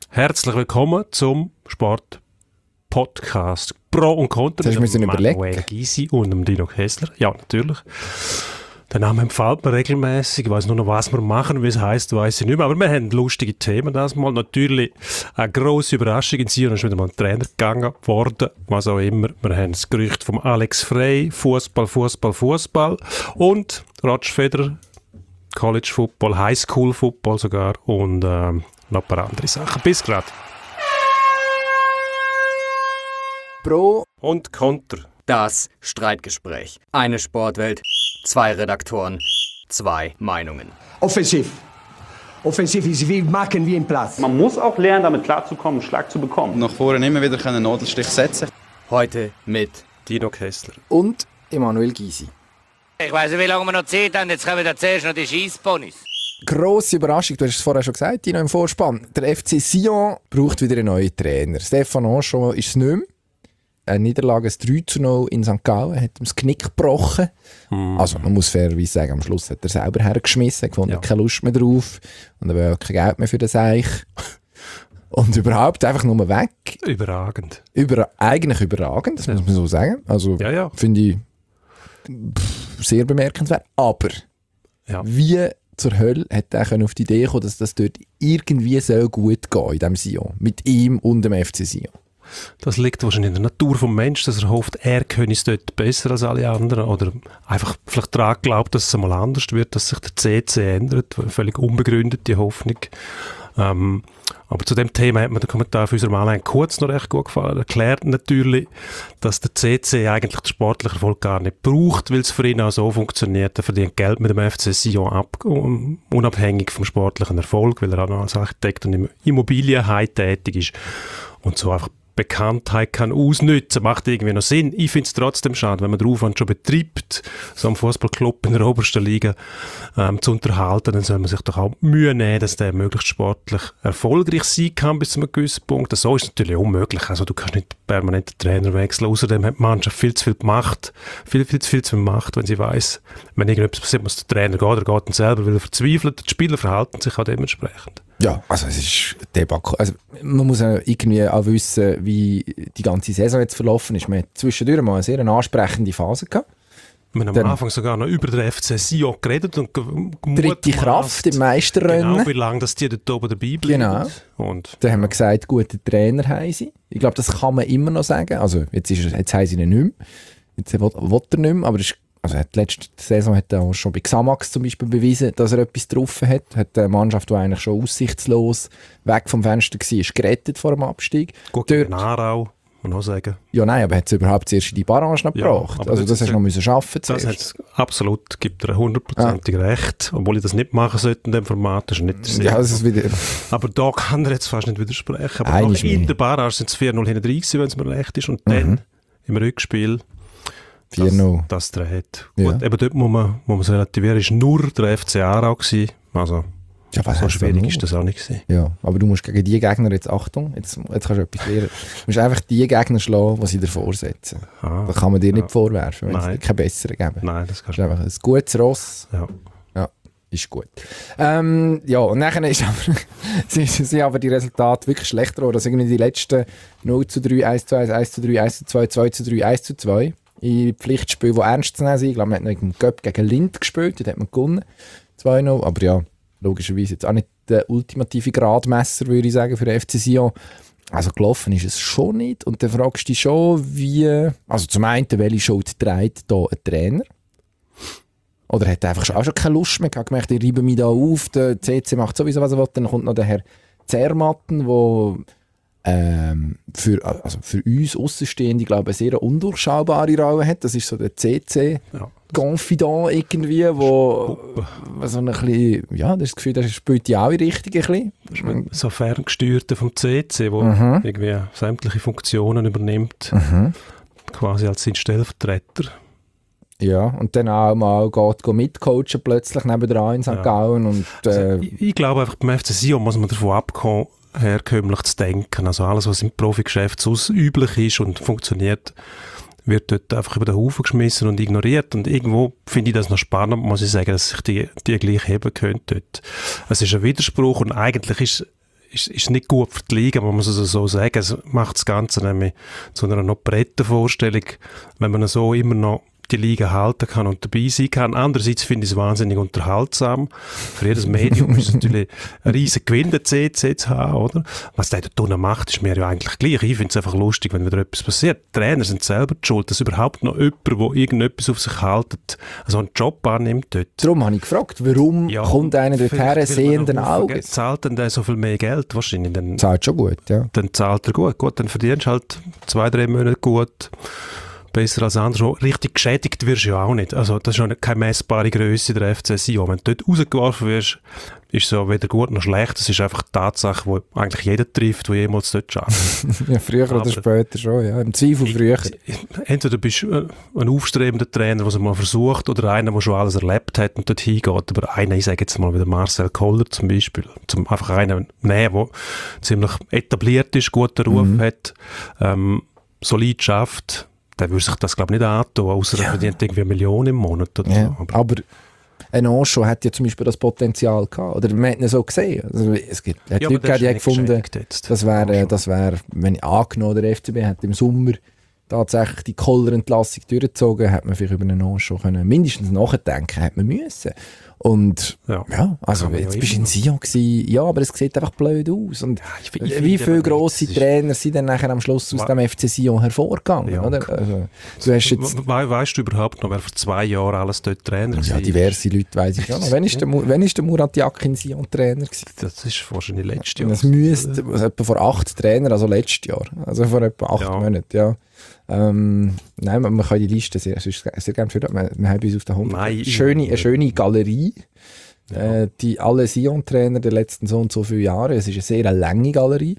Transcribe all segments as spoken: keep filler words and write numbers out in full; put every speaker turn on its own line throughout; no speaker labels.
Herzlich willkommen zum Sport-Podcast Pro und Contra
mit
Manuel Gysi und dem Dino Kessler. Ja, natürlich. Der Name empfiehlt mir regelmäßig. Ich weiss nur noch, was wir machen, wie es heisst, weiss ich nicht mehr. Aber wir haben lustige Themen das mal. Natürlich eine grosse Überraschung. In Sion ist wieder mal ein Trainer gegangen worden. Was auch immer. Wir haben das Gerücht vom Alex Frey. Fußball, Fußball, Fußball. Und Roger Federer. College Football, High School Football sogar. Und ähm, noch ein paar andere Sachen. Bis gerade.
Pro
und Contra.
Das Streitgespräch. Eine Sportwelt, zwei Redaktoren, zwei Meinungen.
Offensiv. Offensiv ist wie machen wie im Platz.
Man muss auch lernen, damit klarzukommen, einen Schlag zu bekommen.
Nach vorne immer wieder einen Nadelstich setzen.
Heute mit
Dino Kessler
und Emanuel Gysi.
Ich weiss nicht, wie lange wir noch Zeit haben. Jetzt kommen wir zuerst noch die Scheissponys.
Grosse Überraschung, du hast es vorher schon gesagt, Dino, im Vorspann. Der F C Sion braucht wieder einen neuen Trainer. Stefan Anchon ist es nicht mehr. Eine Niederlage, ein drei zu null in Sankt Gallen, hat ihm das Knick gebrochen. Mm. Also man muss fairerweise sagen, am Schluss hat er selber hergeschmissen, hat gefunden, ja. keine Lust mehr drauf und er will kein Geld mehr für das Eich. Und überhaupt einfach nur weg.
Überragend.
Über, eigentlich überragend, das ja. muss man so sagen. Also
ja, ja.
finde ich pff, sehr bemerkenswert. Aber ja. wie zur Hölle hat er auf die Idee kommen, dass das dort irgendwie so gut geht in diesem Sion. Mit ihm und dem F C Sion.
Das liegt wahrscheinlich in der Natur des Menschen, dass er hofft, er könne es dort besser als alle anderen oder einfach vielleicht daran glaubt, dass es einmal anders wird, dass sich der C C ändert. Völlig unbegründete Hoffnung. Ähm, aber zu dem Thema hat mir der Kommentar von unserem Alain Kurz noch recht gut gefallen. Er erklärt natürlich, dass der C C eigentlich den sportlichen Erfolg gar nicht braucht, weil es für ihn auch so funktioniert. Er verdient Geld mit dem F C Sion ab, unabhängig vom sportlichen Erfolg, weil er auch noch als Architekt und im Immobilienhai tätig ist und so einfach Bekanntheit kann ausnützen, macht irgendwie noch Sinn. Ich finde es trotzdem schade, wenn man den Aufwand schon betreibt, so einen Fußballclub in der obersten Liga ähm, zu unterhalten, dann soll man sich doch auch Mühe nehmen, dass der möglichst sportlich erfolgreich sein kann bis zu einem gewissen Punkt. So ist es natürlich unmöglich. Also du kannst nicht permanent den Trainer wechseln. Außerdem hat die Mannschaft viel zu viel Macht, viel, viel, viel zu viel Macht, wenn sie weiss, wenn irgendetwas passiert, muss der Trainer gehen, oder geht dann selber, weil er verzweifelt. Die Spieler verhalten sich auch dementsprechend.
Ja, also es ist Debakel. Also man muss ja irgendwie auch wissen, wie die ganze Saison jetzt verlaufen ist. Man hat zwischendurch mal eine sehr ansprechende Phase gehabt.
Wir haben am Anfang sogar noch über den F C Sion geredet. Und
dritte Kraft im Meisterrennen.
Genau, wie lange dass die dort oben dabei bleiben.
Genau.
Und,
dann haben wir gesagt, gute Trainer haben sie. Ich glaube, das kann man immer noch sagen. Also jetzt, ist, jetzt haben sie ihn nicht mehr. Jetzt will, will er nicht mehr, aber ist Also die letzte Saison hat er auch schon bei Xamax zum Beispiel bewiesen, dass er etwas getroffen hat. Hat eine Mannschaft, die eigentlich schon aussichtslos weg vom Fenster war, gerettet vor dem Abstieg.
Gut, gegen Aarau, muss man auch sagen.
Ja, nein, aber hat es überhaupt zuerst in die Barrage noch gebracht? Ja, also das, das hast du noch müssen schaffen
zuerst. Das absolut, gibt er hundertprozentig ja. recht. Obwohl ich das nicht machen sollte in dem Format, das ist nicht der Sinn.
Ja, das ist wieder...
Aber da kann er jetzt fast nicht widersprechen. Aber nach in der Barrage sind es vier null hinten drin, wenn es mir recht ist. Und mhm. dann im Rückspiel...
vier null.
Das, das dreht. Ja. Gut, eben dort muss man, muss man es relativieren, ist nur der F C Aarau gewesen. Also,
ja,
so schwierig ist das auch nicht gewesen.
Ja, aber du musst gegen die Gegner jetzt, Achtung, jetzt, jetzt kannst du etwas lernen. Du musst einfach die Gegner schlagen, die sie dir vorsetzen. Ah, das kann man dir ja. nicht vorwerfen, wenn Nein. es keine besseren geben.
Nein, das kannst
du nicht. Einfach ein gutes Ross.
Ja.
Ja, ist gut. Ähm, ja, und nachher ist aber, sie, sie aber die Resultate wirklich schlechter geworden. Also irgendwie die letzten null zu drei, eins zu eins, eins zu drei, eins zu zwei, zwei zu drei, eins zu zwei. In Pflichtspielen, die ernst zu nehmen sind. Ich glaube, man hat noch im Cup gegen Lind gespielt, dort hat man gewonnen. zwei null. Aber ja, logischerweise jetzt auch nicht der ultimative Gradmesser, würde ich sagen, für den F C Sion. Also gelaufen ist es schon nicht. Und dann fragst du dich schon, wie... Also zum einen, welche Schuld trägt hier ein Trainer? Oder hat er einfach auch schon keine Lust mehr gehabt? Gemerkt, ich reibe mich da auf, der C C macht sowieso, was er will. Dann kommt noch der Herr Zermatten, der... Ähm, für, also für uns Aussenstehende, glaube ich, eine sehr undurchschaubare Rolle hat. Das ist so der C C-Confidant ja. irgendwie, wo, wo so ein bisschen, ja, das Gefühl, das spielt die auch in Richtung ein bisschen.
So ferngesteuerte vom C C, der
mhm.
irgendwie sämtliche Funktionen übernimmt,
mhm.
quasi als sein Stellvertreter.
Ja, und dann auch mal geht, geht mitcoachen plötzlich nebenan in Sankt Gallen. Und, äh,
also ich, ich glaube einfach, beim F C Sion muss man davon abkommen, herkömmlich zu denken. Also alles, was im Profigeschäft so üblich ist und funktioniert, wird dort einfach über den Haufen geschmissen und ignoriert. Und irgendwo finde ich das noch spannend, muss ich sagen, dass sich die, die gleich heben können dort. Es ist ein Widerspruch und eigentlich ist ist, ist nicht gut für die Liga, man muss es so sagen. Es macht das Ganze nämlich zu einer noch breiten Vorstellung, wenn man so immer noch die Liga halten kann und dabei sein kann. Andererseits finde ich es wahnsinnig unterhaltsam. Für jedes Medium ist es natürlich ein riesen Gewinn, der C C zu haben, oder? Was der da macht, ist mir ja eigentlich gleich. Ich finde es einfach lustig, wenn wieder etwas passiert. Die Trainer sind selber die schuld, dass überhaupt noch jemand, der irgendetwas auf sich haltet, also einen Job annimmt dort.
Darum habe ich gefragt, warum
Ja,
kommt einer dort her sehenden Auges?
Zahlt denn der so viel mehr Geld wahrscheinlich? Dann,
Zahlt schon gut, ja.
dann zahlt er gut. Gut, dann verdienst du halt zwei, drei Monate gut. Besser als andere. Richtig geschädigt wirst du ja auch nicht. Also das ist ja keine messbare Grösse der F C Sion. Wenn du dort rausgeworfen wirst, ist es ja weder gut noch schlecht. Das ist einfach die Tatsache, die eigentlich jeder trifft, der jemals dort arbeitet.
Ja, früher
Aber
oder später schon, ja. Im Zweifel früher.
Entweder bist du ein aufstrebender Trainer, der es mal versucht, oder einer, der schon alles erlebt hat und dort hingeht. Aber einer, ich sage jetzt mal wieder Marcel Koller zum Beispiel, zum einfach einen nehmen, der ziemlich etabliert ist, guten Ruf mhm. hat, ähm, solid schafft, der würde sich das, glaube ich, nicht antun, außer er
Ja.
verdient irgendwie eine Million im Monat. Oder
Ja.
so. Aber
Aber ein Anschau hat ja zum Beispiel das Potenzial gehabt. Oder man hat ihn so gesehen. Also es gibt, hat
ja,
Leute
aber der
gegeben, die haben
ist
gefunden,
nicht geschenkt jetzt.
das wäre,
Anschau.
das wäre, wenn ich angenommen, der F C B hat im Sommer tatsächlich die Koller-Entlassung durchgezogen, hat man vielleicht über einen Anschau können mindestens nachdenken, hat man müssen. Und
Ja.
ja, also
Kann man
jetzt
ja
bist du in
immer.
Sion gewesen, ja, aber es sieht einfach blöd aus. Und
ich- ich
wie
finde
viele
aber
grosse
nicht, es ist-
Trainer sind dann nachher am Schluss aus
Wa-
dem F C Sion hervorgegangen,
Ja,
oder? Also, du hast jetzt
We we weißt du überhaupt noch, wer vor zwei Jahren alles dort Trainer
ja,
war?
diverse Leute weiss ich schon noch. Wann ist der, Mu- wann ist der Murat Yakin Sion Trainer gewesen?
Das ist wahrscheinlich letztes Jahr.
Das müsste, also etwa vor acht Trainer, also letztes Jahr. Also vor etwa acht
Ja.
Monaten, ja. Ähm, nein, man, man kann die Liste sehr, sehr, sehr gerne führen. Wir, wir haben uns auf der Homepage
Nein,
schöne, eine
ich-
schöne Galerie.
Ja.
Äh, die alle Sion-Trainer der letzten so und so viele Jahre. Es ist eine sehr lange Galerie.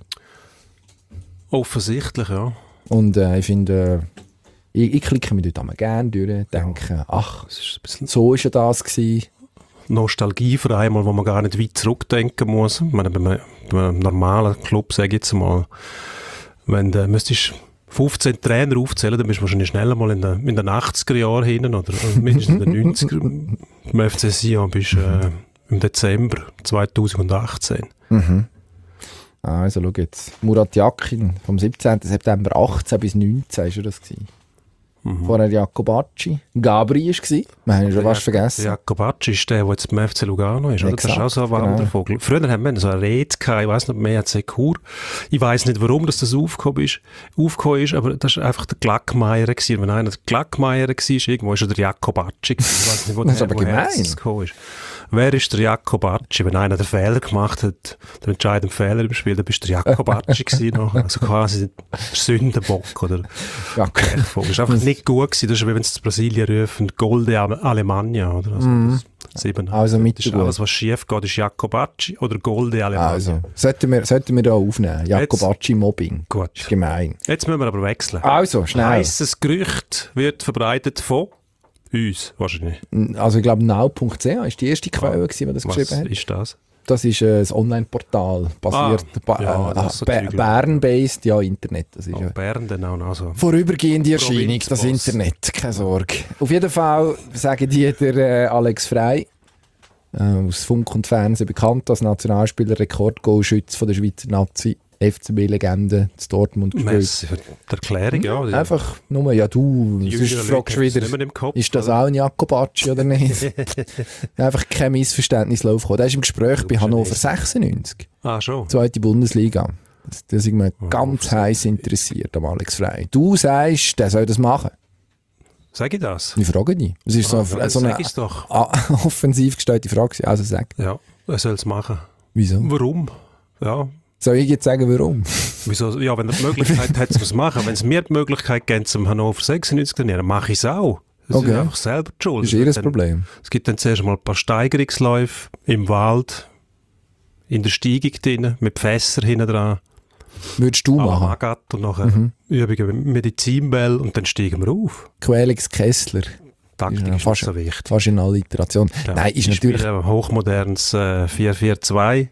Offensichtlich, ja.
Und äh, ich finde, äh, ich, ich klicke mich dort einmal gerne durch, denke, ach,
Es ist ein bisschen
so ist ja das gewesen.
Nostalgie für einmal, wo man gar nicht weit zurückdenken muss. Ich meine, bei einem, bei einem normalen Club, sage ich jetzt mal, wenn du müsstest fünfzehn Trainer aufzählen, dann bist du wahrscheinlich schneller mal in den, in den achtziger Jahren hin oder mindestens in den neunziger. Beim F C Sion bist du äh, im Dezember zweitausendachtzehn.
Mhm. Also schau jetzt, Murat Yakin vom siebzehnten September achtzehn bis neunzehn war das gewesen.
Mhm.
Vorher Jacobacci. Gabri war es. Wir haben ihn schon fast vergessen.
Jacobacci ist der, der jetzt beim F C Lugano ist. Oder? Das ist auch so ein
Exakt, genau.
Wandervogel. Früher haben wir so eine Rede gehabt, ich weiss nicht, mehr C Chur. Ich weiss nicht, warum das, das aufgekommen ist, aufgekommen ist, aber das war einfach der Glackmeier gewesen. Wenn einer der Glackmeier war, irgendwo war der Jacobacci. Ich weiss nicht, wo
Das ist
der,
aber
woher
gemein.
das gekommen ist. Wer ist der Jacobacci? Wenn einer den Fehler gemacht hat, den entscheidenden Fehler im Spiel, dann bist du der Jacobacci gewesen noch. Also quasi der Sündenbock oder
Jac-
Bergvogel. Das war einfach nicht gut gewesen. Das ist wie wenn sie zu Brasilien rufen, Golde Alemania, oder? Also, das, sieben,
Also
das ist
mittelgut.
alles, was schief geht, ist Jacobacci oder Golde Alemania.
Also, sollten wir, sollten wir da aufnehmen. Jacobacci-Mobbing.
Gut.
Ist gemein.
Jetzt müssen wir aber wechseln.
Also, schnell.
Heisses Gerücht wird verbreitet von uns, wahrscheinlich.
Also ich glaube, now punkt c h ist die erste Quelle, gewesen, die das
Was
geschrieben hat.
ist das?
Das ist äh, ein Online-Portal, basiert,
Ah,
ba
ja,
äh,
das so
Ba-
Zeug.
Bern-based, ja, Internet. Das ist
Oh,
ja
Bern dann auch noch so.
vorübergehende Erscheinung, das
Provinzboss.
Internet, keine Sorge. Auf jeden Fall sagen die der äh, Alex Frey, äh, aus Funk und Fernsehen bekannt als Nationalspieler, Rekordgoalschütze von der Schweizer Nazi, F C B-Legende, zu Dortmund gespielt.
Messi für die Erklärung, ja. Die-
Einfach nur, ja du,
die
sonst
jüngeren
fragst du
Leute haben es
wieder,
nicht mehr im Kopf,
ist das
oder?
auch ein Jacobacci oder nicht? Einfach kein Missverständnis laufen. Der ist im Gespräch
Du
bei
bist
Hannover
ein
sechsundneunzig,
Ah, schon.
zweite Bundesliga. Das, das ist mir
Oh,
ganz
Hannover
heiß interessiert am Alex Frey. Du sagst, der soll das machen.
Sag ich das?
Ich frage dich. Es ist
Ah,
so,
ja,
eine, so
sag
eine
ich's doch.
a- offensiv gestellte Frage gewesen. Also sag.
Ja, er soll es machen.
Wieso?
Warum? Ja,
Soll ich jetzt sagen, warum?
wieso? Ja, wenn er die Möglichkeit hat, es machen. Wenn es mir die Möglichkeit gibt, zum Hannover sechsundneunzig zu trainieren, mache ich es auch. Das
Okay.
ist einfach selber die Schuld.
Das ist ihr
Es wird dann-
Problem.
Es gibt dann zuerst mal ein paar Steigerungsläufe im Wald, in der Steigung drin, mit Fässern hinten dran,
Würdest du
à la
machen?
Magat und nachher
Mhm.
Übungen mit Medizinball und dann steigen wir auf.
Quelix Kessler.
Taktik
Ja,
ist
fast-
nicht so wichtig.
Fast in Alliteration.
Ja,
Nein, ist
ich
natürlich...
spiele ein hochmodernes äh, vier vier zwei.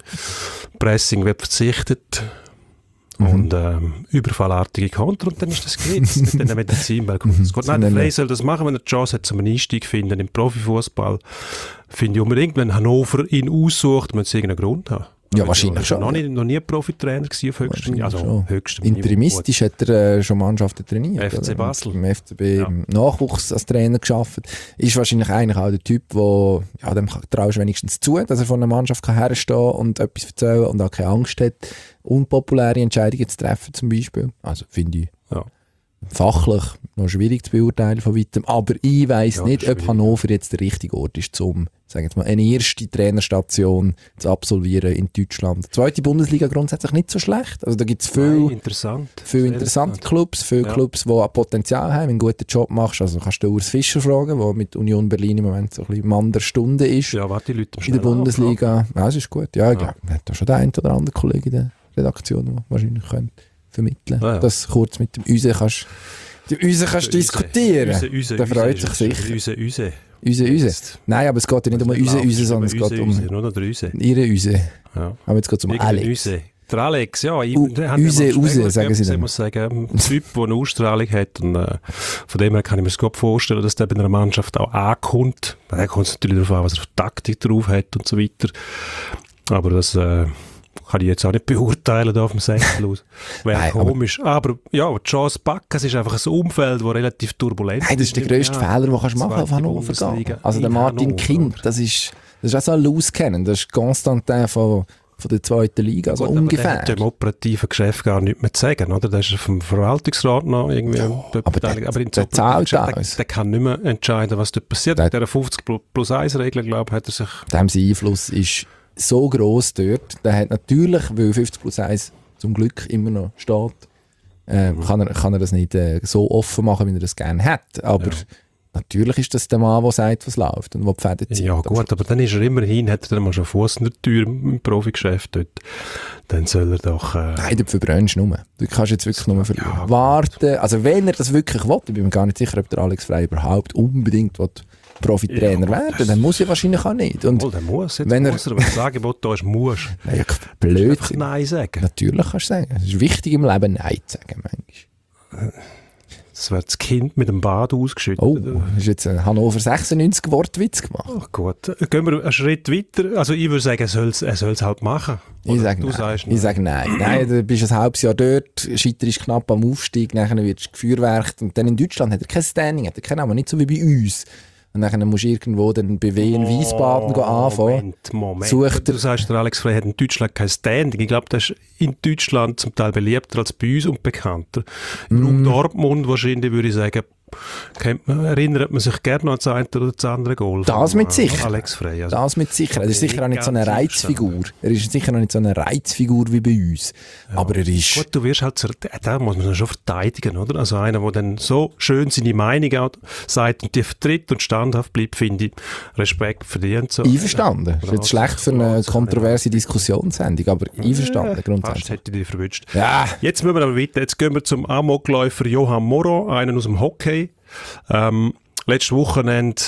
Pressing wird verzichtet.
Mhm.
Und ähm, überfallartige Konter und dann ist das geritzt mit den Medizinball.
Mhm.
Es geht Nein, der Frey soll das machen, wenn er die Chance hat, zum Einstieg zu finden im Profifußball. Finde ich unbedingt, wenn Hannover ihn aussucht, muss es irgendeinen Grund haben.
Ja, wahrscheinlich schon.
Noch, nicht, noch nie Profitrainer gewesen auf höchstem, also
schon.
höchstem
Interimistisch hat er äh, schon Mannschaften trainiert.
F C
oder?
Basel.
Im F C B
Ja.
im Nachwuchs als Trainer geschafft. Ist wahrscheinlich eigentlich auch der Typ, wo, ja, dem traust du wenigstens zu, dass er von einer Mannschaft kann herstehen und etwas erzählen und auch keine Angst hat, unpopuläre Entscheidungen zu treffen zum Beispiel. Also finde ich
Ja.
fachlich noch schwierig zu beurteilen von weitem. Aber ich weiss
Ja,
nicht, ob
schwierig.
Hannover jetzt der richtige Ort ist, um sagen wir mal, eine erste Trainerstation zu absolvieren in Deutschland. Die zweite Bundesliga grundsätzlich nicht so schlecht. Also da gibt es
Nein,
viel,
interessant.
viele
Sehr
interessante
interessant.
Clubs, viele
Ja.
Clubs, die auch Potenzial haben, wenn du einen guten Job machst. Also kannst du Urs Fischer fragen, der mit Union Berlin im Moment so ein bisschen Mann der Stunde ist
Ja, warte, die Leute
in der Bundesliga. Ja, das ist gut. Ja, ich
Ja.
glaube, man hat da schon den einen oder anderen Kollegen in der Redaktion, der wahrscheinlich könnte vermitteln.
Ja, ja.
Das kurz mit dem Use kannst du Use kannst diskutieren.
Use, Use,
Der freut
Use,
sich
Use,
sicher.
Use, Use.
Use, Use. Nein, aber es geht ja nicht um Use, Use, sondern es geht um
Nur noch der Use.
ihre Use.
Ja.
Aber jetzt geht es um
Irgendein
Alex.
Use. Der Alex, ja. Ich,
U-
der hat
Use,
ja mal
Use,
Spengler
sagen sie
gegeben,
dann.
muss sagen, ein Typ, der eine Ausstrahlung hat. Und äh, von dem her kann ich mir das gut vorstellen, dass der bei einer Mannschaft auch ankommt. Da kommt es natürlich darauf an, was er für Taktik drauf hat und so weiter. Aber das äh, kann ich jetzt auch nicht beurteilen da auf dem Sechstel aus. Wäre
Nein, aber-
komisch. Aber, ja, die Chance packen, es ist einfach ein Umfeld, das relativ turbulent
Nein, das ist der grösste
Ja,
Fehler, den kannst du machen
zweite
auf Hannover
Bundesliga
gehen. Also der
in
Martin
Hannover,
Kind,
oder?
das ist, das ist auch so ein Loose kennen. Das ist Konstantin von, von der zweiten Liga, also
Gut, aber
ungefähr.
der hat im operativen Geschäft gar nichts mehr zu sagen, oder? Der ist vom Verwaltungsrat noch irgendwie dort
aber
beteiligt.
der-
aber ins
der
operative
zahlt
Geschäft, der,
alles.
der kann nicht mehr entscheiden, was dort passiert.
Der-
Mit dieser fünfzig plus eins Regel, glaube ich, hat er sich...
Dem sein Einfluss ist so gross dort. Der hat natürlich, weil fünfzig plus eins zum Glück immer noch steht, äh,
Mhm.
kann, er, kann er das nicht äh, so offen machen, wie er das gerne hat. Aber
Ja.
natürlich ist das der Mann, der sagt, was läuft und der die Fäden zieht.
Ja gut, aber dann ist er immerhin, hat er dann mal schon Fuß in der Tür im im Profigeschäft dort. Dann soll er doch... Äh,
Nein, du verbrennst nur. Du kannst jetzt wirklich nur verlieren.
Ja,
Warten. Also wenn er das wirklich will, ich bin mir gar nicht sicher, ob der Alex Frey überhaupt unbedingt will Profitrainer
Ja,
werden,
das-
dann muss er wahrscheinlich auch nicht. Und
Wohl, der muss jetzt,
wenn er-
muss er, wenn das Angebot da ist, muss
naja,
einfach
Blödsinn.
Nein sagen.
Natürlich kannst du sagen. Es ist wichtig im Leben Nein zu sagen, manchmal.
Das wird das Kind mit dem Bad ausgeschüttet.
Oh, hast du jetzt einen Hannover sechsundneunzig Wortwitz gemacht?
Ach gut, gehen wir einen Schritt weiter. Also ich würde sagen, er soll es er soll's halt machen.
Ich
Oder
sage
du
nein.
sagst
Ich sage nein. Nein, du bist ein halbes Jahr dort, scheiterst knapp am Aufstieg, dann wirst du gefeuerwerkt. Und dann in Deutschland hat er kein Standing, hat er keinen Namen, nicht so wie bei uns. Und dann musst du irgendwo dann bei W in Wiesbaden gehen anfangen.
Moment, Moment.
Sucht
du
er-
sagst, der Alex Frey hat in Deutschland kein Standing. Ich glaube, der ist in Deutschland zum Teil beliebter als bei uns und bekannter. Im Raum Dortmund wahrscheinlich würde ich sagen, kennt man, erinnert man sich gerne an das eine oder das andere Goal.
Das
von,
mit
äh,
Sicherheit.
Alex Frey. Also,
Das mit Sicherheit. Er ist sicher auch nicht so eine
Ganz
Reizfigur. Er ist sicher auch nicht so eine Reizfigur wie bei uns. Aber er ist...
Gut, du wirst halt, so- da- da muss man schon verteidigen, oder? Also einer, der dann so schön seine Meinung auch sagt und die vertritt und standhaft bleibt, finde ich, Respekt verdient. So.
Einverstanden. Das ist jetzt schlecht für eine kontroverse Diskussionssendung, aber einverstanden
Fast
grundsätzlich.
hätte ich dich verwünscht.
Ja,
Jetzt müssen wir aber weiter. Jetzt gehen wir zum Amokläufer Johann Moro, einen aus dem Hockey. Ähm, letztes Wochenende,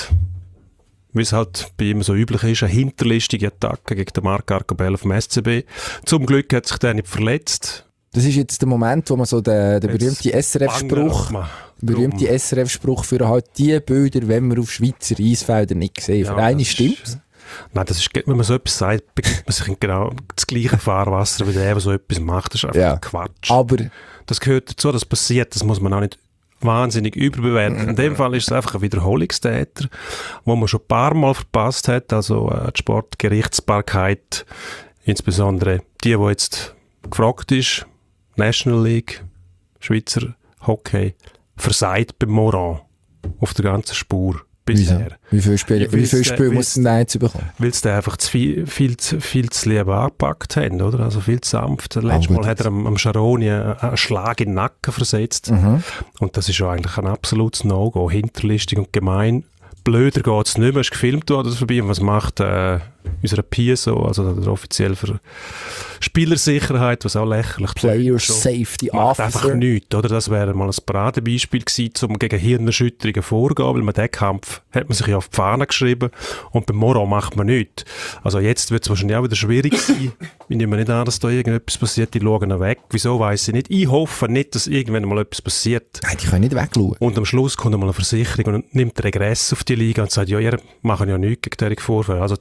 wie es halt bei ihm so üblich ist, eine hinterlistige Attacke gegen den Marc Arcobello vom S C B. Zum Glück hat sich der nicht verletzt.
das ist jetzt der Moment, wo man so den, den berühmten S R F-Spruch,
Bangen,
den berühmten S R F-Spruch für halt die Bilder, wenn wir auf Schweizer Eisfeldern nicht sehen.
Ja,
für eine
das
stimmt.
ist- Nein, das ist, wenn man so etwas sagt, begibt man sich in genau das gleiche Fahrwasser wie der, der so etwas macht. Das ist einfach
Ja.
Quatsch.
Aber
Das gehört dazu, das passiert, das muss man auch nicht wahnsinnig überbewerten. In dem Fall ist es einfach ein Wiederholungstäter, wo man schon ein paar Mal verpasst hat, also äh, die Sportgerichtsbarkeit, insbesondere die, die jetzt gefragt ist, National League, Schweizer Hockey, versagt beim Moran auf der ganzen Spur
wieso?
bisher.
Wie viele Spiele,
Ja,
wie viele
weil's-
Spiele
weil's-
muss denn der jetzt bekommen?
Weil sie den einfach zu viel, viel, zu, viel zu lieb angepackt haben, oder? Also viel zu sanft. Letztes
gut,
Mal hat er am, am Scharoni einen, einen Schlag in den Nacken versetzt.
Mhm.
Und das ist ja eigentlich ein absolutes No-Go. Hinterlistig und gemein. Blöder geht es nicht mehr. Es ist gefilmt worden, das vorbei. Und was macht äh, unser P S O, also der offiziell für Spielersicherheit, was auch lächerlich
Player
so
Safety
macht einfach
Officer.
nichts, oder? Das wäre mal ein Paradebeispiel gewesen, um gegen Hirnerschütterungen vorzugehen, weil man den Kampf hat man sich ja auf die Fahne geschrieben und beim Moran macht man nichts. Also jetzt wird es wahrscheinlich auch wieder schwierig sein. Ich nehme nicht an, dass da irgendetwas passiert, die schauen ihn weg. Wieso, weiss ich nicht. Ich hoffe nicht, dass irgendwann mal etwas passiert.
Nein, die können nicht wegschauen.
Und am Schluss kommt mal eine Versicherung und nimmt Regress auf die Liga und sagt, ja, ihr machen ja nichts gegen diese Vorfälle, also zahlen wir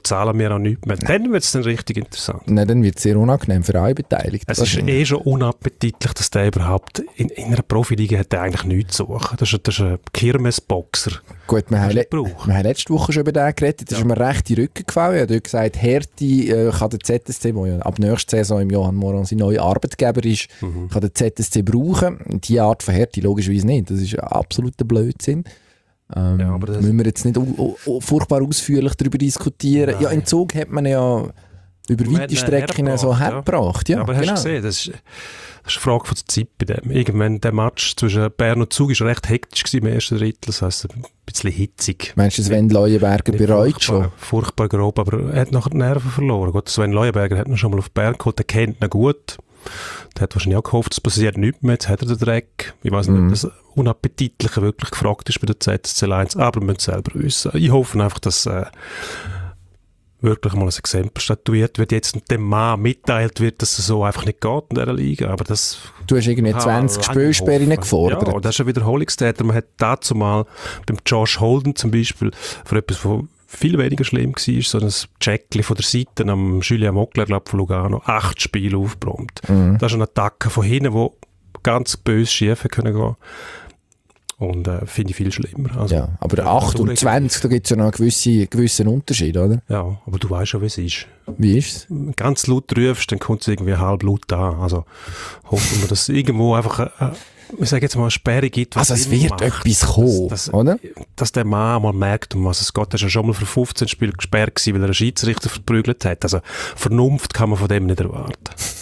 auch nichts mehr. Dann wird es dann richtig interessant.
Nein, dann wird es sehr unangenehm für alle Beteiligten.
Es ist eh schon unappetitlich, dass der überhaupt in, in einer Profiliga hat der eigentlich nichts zu suchen. Das ist, das ist ein Kirmesboxer.
Gut, wir haben, le-
brauchen.
wir haben letzte Woche schon über den geredet. Das
Ja.
ist mir recht in den Rücken gefallen. Ich habe dort gesagt, Hertie äh, kann der Z S C, der ja ab nächster Saison im Johann Moran sein neuer Arbeitgeber ist,
Mhm.
kann der Z S C brauchen. Diese Art von Hertie logischerweise nicht. Das ist absoluter Blödsinn. Ähm,
Ja, aber das-
müssen wir jetzt nicht u- u- u- furchtbar ausführlich darüber diskutieren.
Nein.
Ja, im Zug hat man ja über
Man
weite
hat ihn
Strecken so
hergebracht, ja.
hergebracht. Ja,
aber hast
genau.
du gesehen, das ist, das ist eine Frage von der Zeit bei dem. Irgendwann der Match zwischen Bern und Zug war recht hektisch gewesen im ersten Drittel, das heisst ein bisschen hitzig.
Meinst du, Sven Leuenberger
Nicht
bereut
furchtbar,
schon?
Furchtbar grob, aber er hat nachher die Nerven verloren. Gut, Sven Leuenberger hat ihn schon mal auf Bern geholt, der kennt ihn gut. Der hat wahrscheinlich auch gehofft, es passiert nichts mehr, jetzt hat er den Dreck. Ich weiß nicht,
Mhm.
ob das Unappetitliche wirklich gefragt ist bei der Z S C Lions, aber wir müssen es selber wissen. Ich hoffe einfach, dass äh, wirklich mal ein Exempel statuiert wird, jetzt dem Mann mitteilt wird, dass es so einfach nicht geht in dieser Liga, aber das...
Du hast irgendwie zwanzig
Ah,
Spielsperren
hoffen.
gefordert.
Ja, das ist ein Wiederholungstäter. Man hat dazu mal beim Josh Holden zum Beispiel für etwas, was viel weniger schlimm war, so ein Checkli von der Seite am Julien Mockler, glaube von Lugano, acht Spiele aufgebrummt.
Mhm.
Das ist eine Attacke von hinten, die ganz böse schief können gehen. Und äh, finde ich viel schlimmer. Also,
Ja, aber
ja,
acht und
durchgängig.
zwanzig, da gibt es ja noch einen gewissen, gewissen Unterschied, oder?
Ja, aber du weißt schon, wie es ist.
Wie ist es?
Wenn du ganz laut rufst, dann kommt es irgendwie halb laut an. Also hoffen wir, dass es irgendwo einfach, äh, ich sage jetzt mal, eine Sperre gibt. was
Also es
immer
wird
macht.
etwas kommen,
dass, dass,
oder?
dass der Mann mal merkt, um was es geht. Er ist ja schon mal für fünfzehn Spiele gesperrt gewesen, weil er einen Schiedsrichter verprügelt hat. Also Vernunft kann man von dem nicht erwarten.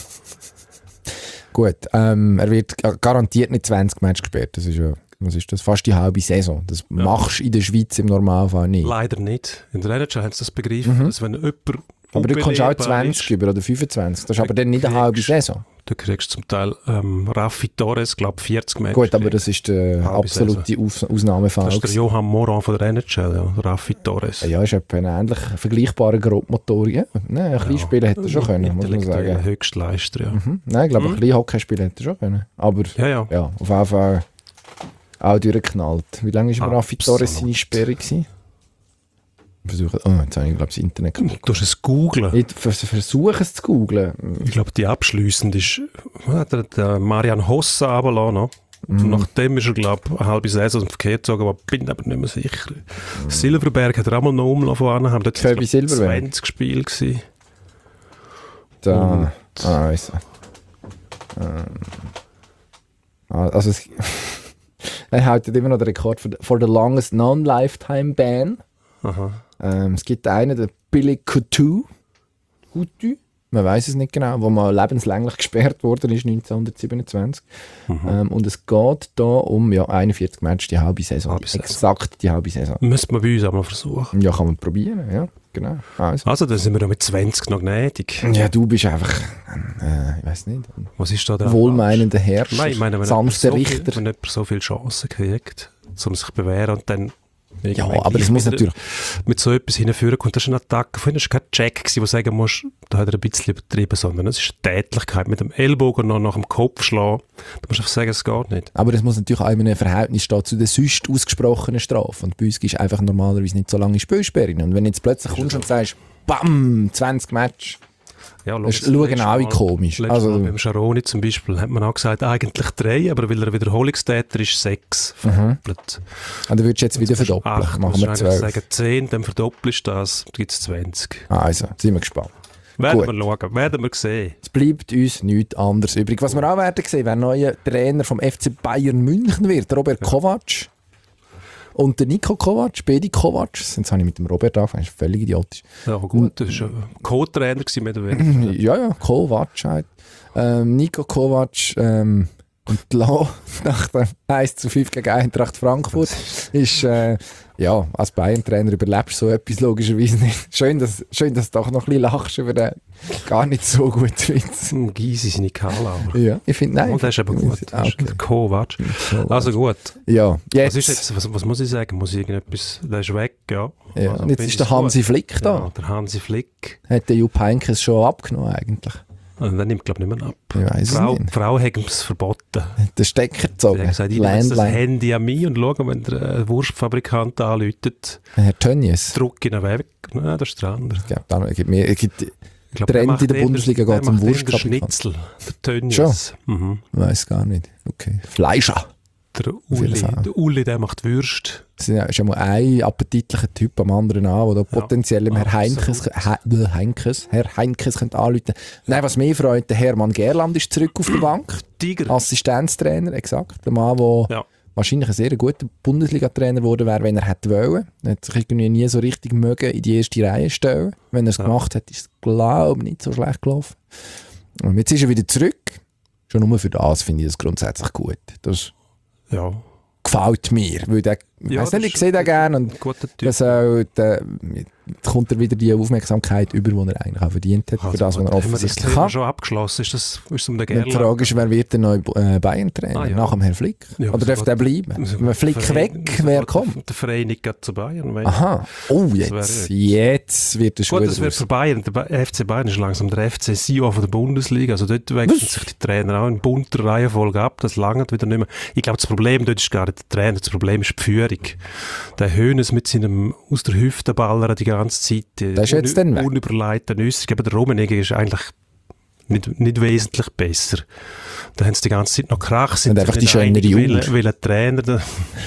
Gut, ähm, er wird ga- garantiert nicht zwanzig Matches gesperrt. Das ist ja, was ist das? Fast die halbe Saison. Das machst du in der Schweiz im Normalfall nicht.
Leider nicht. In der N H L haben sie das begriffen, dass wenn jemand
Aber du kommst auch
unbelehrbar
zwanzig
ist,
über oder fünfundzwanzig. Das ist aber dann nicht eine halbe Saison.
du kriegst zum Teil ähm, Raffi Torres, glaube vierzig Matches.
Gut, aber das ist der
Halbe
absolute Aus Ausnahmefall.
Das ist der Johann Moran von der N H L, ja, Raffi Torres.
Ja, ist etwa ein ähnlich vergleichbarer Grobmotor. Ja. Nein, ein kleines Spiel hätte er schon können, muss man
Intellektueller
sagen.
Höchstleister, ja.
Mhm. Nein, ich glaube, ein kleines Hockeyspiel hätte er schon können. Aber
Ja, ja.
ja, auf jeden Fall auch durchgeknallt. Wie lange war Raffi Torres
Absolut.
seine Sperre gewesen? Versuche, oh, jetzt habe ich, glaube ich, das Internet kaputt.
Du hast es googlen.
Ich vers- versuche es zu googlen.
Ich glaube, die abschliessend ist äh, der, der Marian Hossa runtergelassen noch.
Mhm.
Und nachdem ist er, glaube ich, eine halbe Saison verkehrt gezogen, aber bin aber nicht mehr sicher. Silverberg hat er auch mal noch umlassen von anhaben. Dort
Köbi
waren es, glaub,
Silverberg.
zwanzig Spiele gewesen.
Da. Ah, also. Ähm. Ah, also es, er hält immer noch den Rekord for the, for the longest non-lifetime ban.
Aha.
Ähm, es gibt einen, der Billy Coutu. Coutu? Man weiß es nicht genau, wo mal lebenslänglich gesperrt worden ist, neunzehnhundertsiebenundzwanzig.
Mhm.
Ähm, und es geht da um ja, einundvierzig Matches, die halbe Saison.
Halbe Saison.
Exakt die halbe Saison.
Müsste man bei uns auch mal versuchen.
Ja, kann man probieren, ja, genau. Also.
Also, dann sind wir ja mit zwanzig noch gnädig.
Ja, du bist einfach, äh, ich weiß nicht, ein
Was ist da der
wohlmeinender Herrscher,
Nein, ich meine, wenn
sanfter
jemand so viel,
Richter.
wenn jemand so viele Chancen kriegt, um sich zu bewähren und dann
Ja,
irgendwann
aber
gleich
es muss
wieder
natürlich...
mit so etwas hinführen kommt, das ist eine Attacke. Vorhin war kein Check, gewesen, wo du sagen musst, da hat er ein bisschen übertrieben, sondern es ist eine Tätlichkeit mit dem Ellbogen noch nach dem Kopf schlagen. Du musst einfach sagen, es geht nicht.
Aber es muss natürlich auch in einem Verhältnis stehen zu den sonst ausgesprochenen Strafen. Und bei uns ist einfach normalerweise nicht so lange Spielsperre. Und wenn jetzt plötzlich kommst und sagst, bam, zwanzig Matches,
Ja,
das schauen alle komisch.
Letztes
Also,
Mal beim Scharoni zum Beispiel hat man auch gesagt, eigentlich drei, aber weil er ein Wiederholungstäter ist, sechs verdoppelt.
und dann würdest du jetzt wieder verdoppeln.
Acht,
Machen wir
musst du eigentlich
zwölf.
sagen zehn, dann verdoppelst du das, dann gibt es zwanzig.
Also, sind wir gespannt.
Werden
Gut.
wir schauen, werden wir sehen.
Es bleibt uns nichts anderes übrig. Was wir auch werden sehen, wer neuer Trainer vom F C Bayern München wird, Robert Kovac. Und der Niko Kovac, Bedi Kovac. Jetzt habe ich mit dem Robert angefangen, das ist völlig idiotisch.
Ja, gut, das war ein Co-Trainer gewesen, mehr oder weniger.
Ja, ja, Kovac halt. Ähm, Niko Kovac ähm, und Lo nach dem eins zu fünf gegen Eintracht Frankfurt ist, äh, ja, als Bayern-Trainer überlebst du so etwas logischerweise nicht. Schön, dass, schön, dass du doch noch ein bisschen lachst über den gar nicht so guten Witz.
Gysi ist nicht Kalauer.
Ja, ich finde, nein.
Und der ist aber gut.
Ah, okay.
Der Kovac.
Kovac.
Also gut.
Ja, jetzt.
Was, ist jetzt, was, was muss ich sagen? Muss ich irgendetwas... Der ist weg, ja.
Ja,
Also,
und jetzt
finde
ist
ich
der
gut.
Hansi Flick da.
Ja, der Hansi Flick.
Hat der Jupp Heynckes schon abgenommen eigentlich?
Also, der nimmt, glaube ich, nicht mehr ab.
Ich weiss es
Frau,
nicht.
Frau hat es verboten.
Der Stecker
Sie
gezogen.
hat gesagt, ich nehme jetzt das
Landline.
Handy an mich und schaue, wenn der äh, Wurstfabrikant anläutet,
Herr Tönnies.
drücke ihn weg. Nein, das ist der andere.
Ja, dann gibt mir, gibt,
Ich glaub,
Trend
macht
in der
eher-
Bundesliga
der
geht zum
macht eher
Wurstfabrikant.
Schnitzel, der Tönnies. Mhm.
weiß gar nicht. Okay. Fleischer.
Der
jeden
Uli,
Fall.
der Uli, der macht Würst.
Es ist ja- ist ja mal ein appetitlicher Typ am anderen an, der da
Ja,
potenziell im Herr
absolut.
Heinkes, He, Heinkes, Herr Heinkes könnte anrufen. Nein, was mich freut, der Hermann Gerland ist zurück auf der Bank.
Tiger.
Assistenztrainer, exakt. Der Mann, der
Ja.
wahrscheinlich ein sehr guter Bundesliga-Trainer geworden wäre, wenn er hätte wollen. Er hat sich irgendwie nie so richtig mögen in die erste Reihe stellen. Wenn er es
Ja.
gemacht hat, ist es, glaube ich, nicht so schlecht gelaufen. Und jetzt ist er wieder zurück. Schon nur für das finde ich das grundsätzlich gut. Das
Ja.
gefällt mir. Weil der, ich
Ja,
weiss
das
nicht, ich
ist
sehe den gerne. Und
Ein guter Typ.
das auch, der, jetzt kommt er wieder die Aufmerksamkeit über, die er eigentlich auch verdient hat.
Also,
für das, was er
haben wir das
offensichtlich
Thema
kann.
schon abgeschlossen? Ist das ist um den
Die
Gerlach?
Frage ist, wer wird der neue äh, Bayern-Trainer
Ah, ja.
nach dem Herrn Flick?
Ja,
Oder
so
darf der
geht-
bleiben?
so
Wenn
geht
Flick
der Verein-
weg,
so
wer
geht
kommt?
Der Verein nicht gerade zu Bayern. Wenn
Aha, oh,
Das
jetzt,
wäre
jetzt wird es
Gut,
schon
das wäre für Bayern. Der Ba- F C Bayern ist langsam der F C C E O von der Bundesliga. Also dort wechseln sich die Trainer auch in bunter Reihenfolge ab. Das langt wieder nicht mehr. Ich glaube, das Problem dort ist gar nicht der Trainer. Das Problem ist die Führung. Der Hönes mit seinem aus der Hüfte ballern die ganze Zeit. Die
Der ist jetzt dann weg.
Unüberlegten Äußerungen. Aber der Rummenigge ist eigentlich nicht, nicht wesentlich besser. Da haben sie die ganze Zeit noch Krach. Sind
Und einfach
sich
die
nicht
schönere
einig,
Uhr.
welcher- welcher Trainer da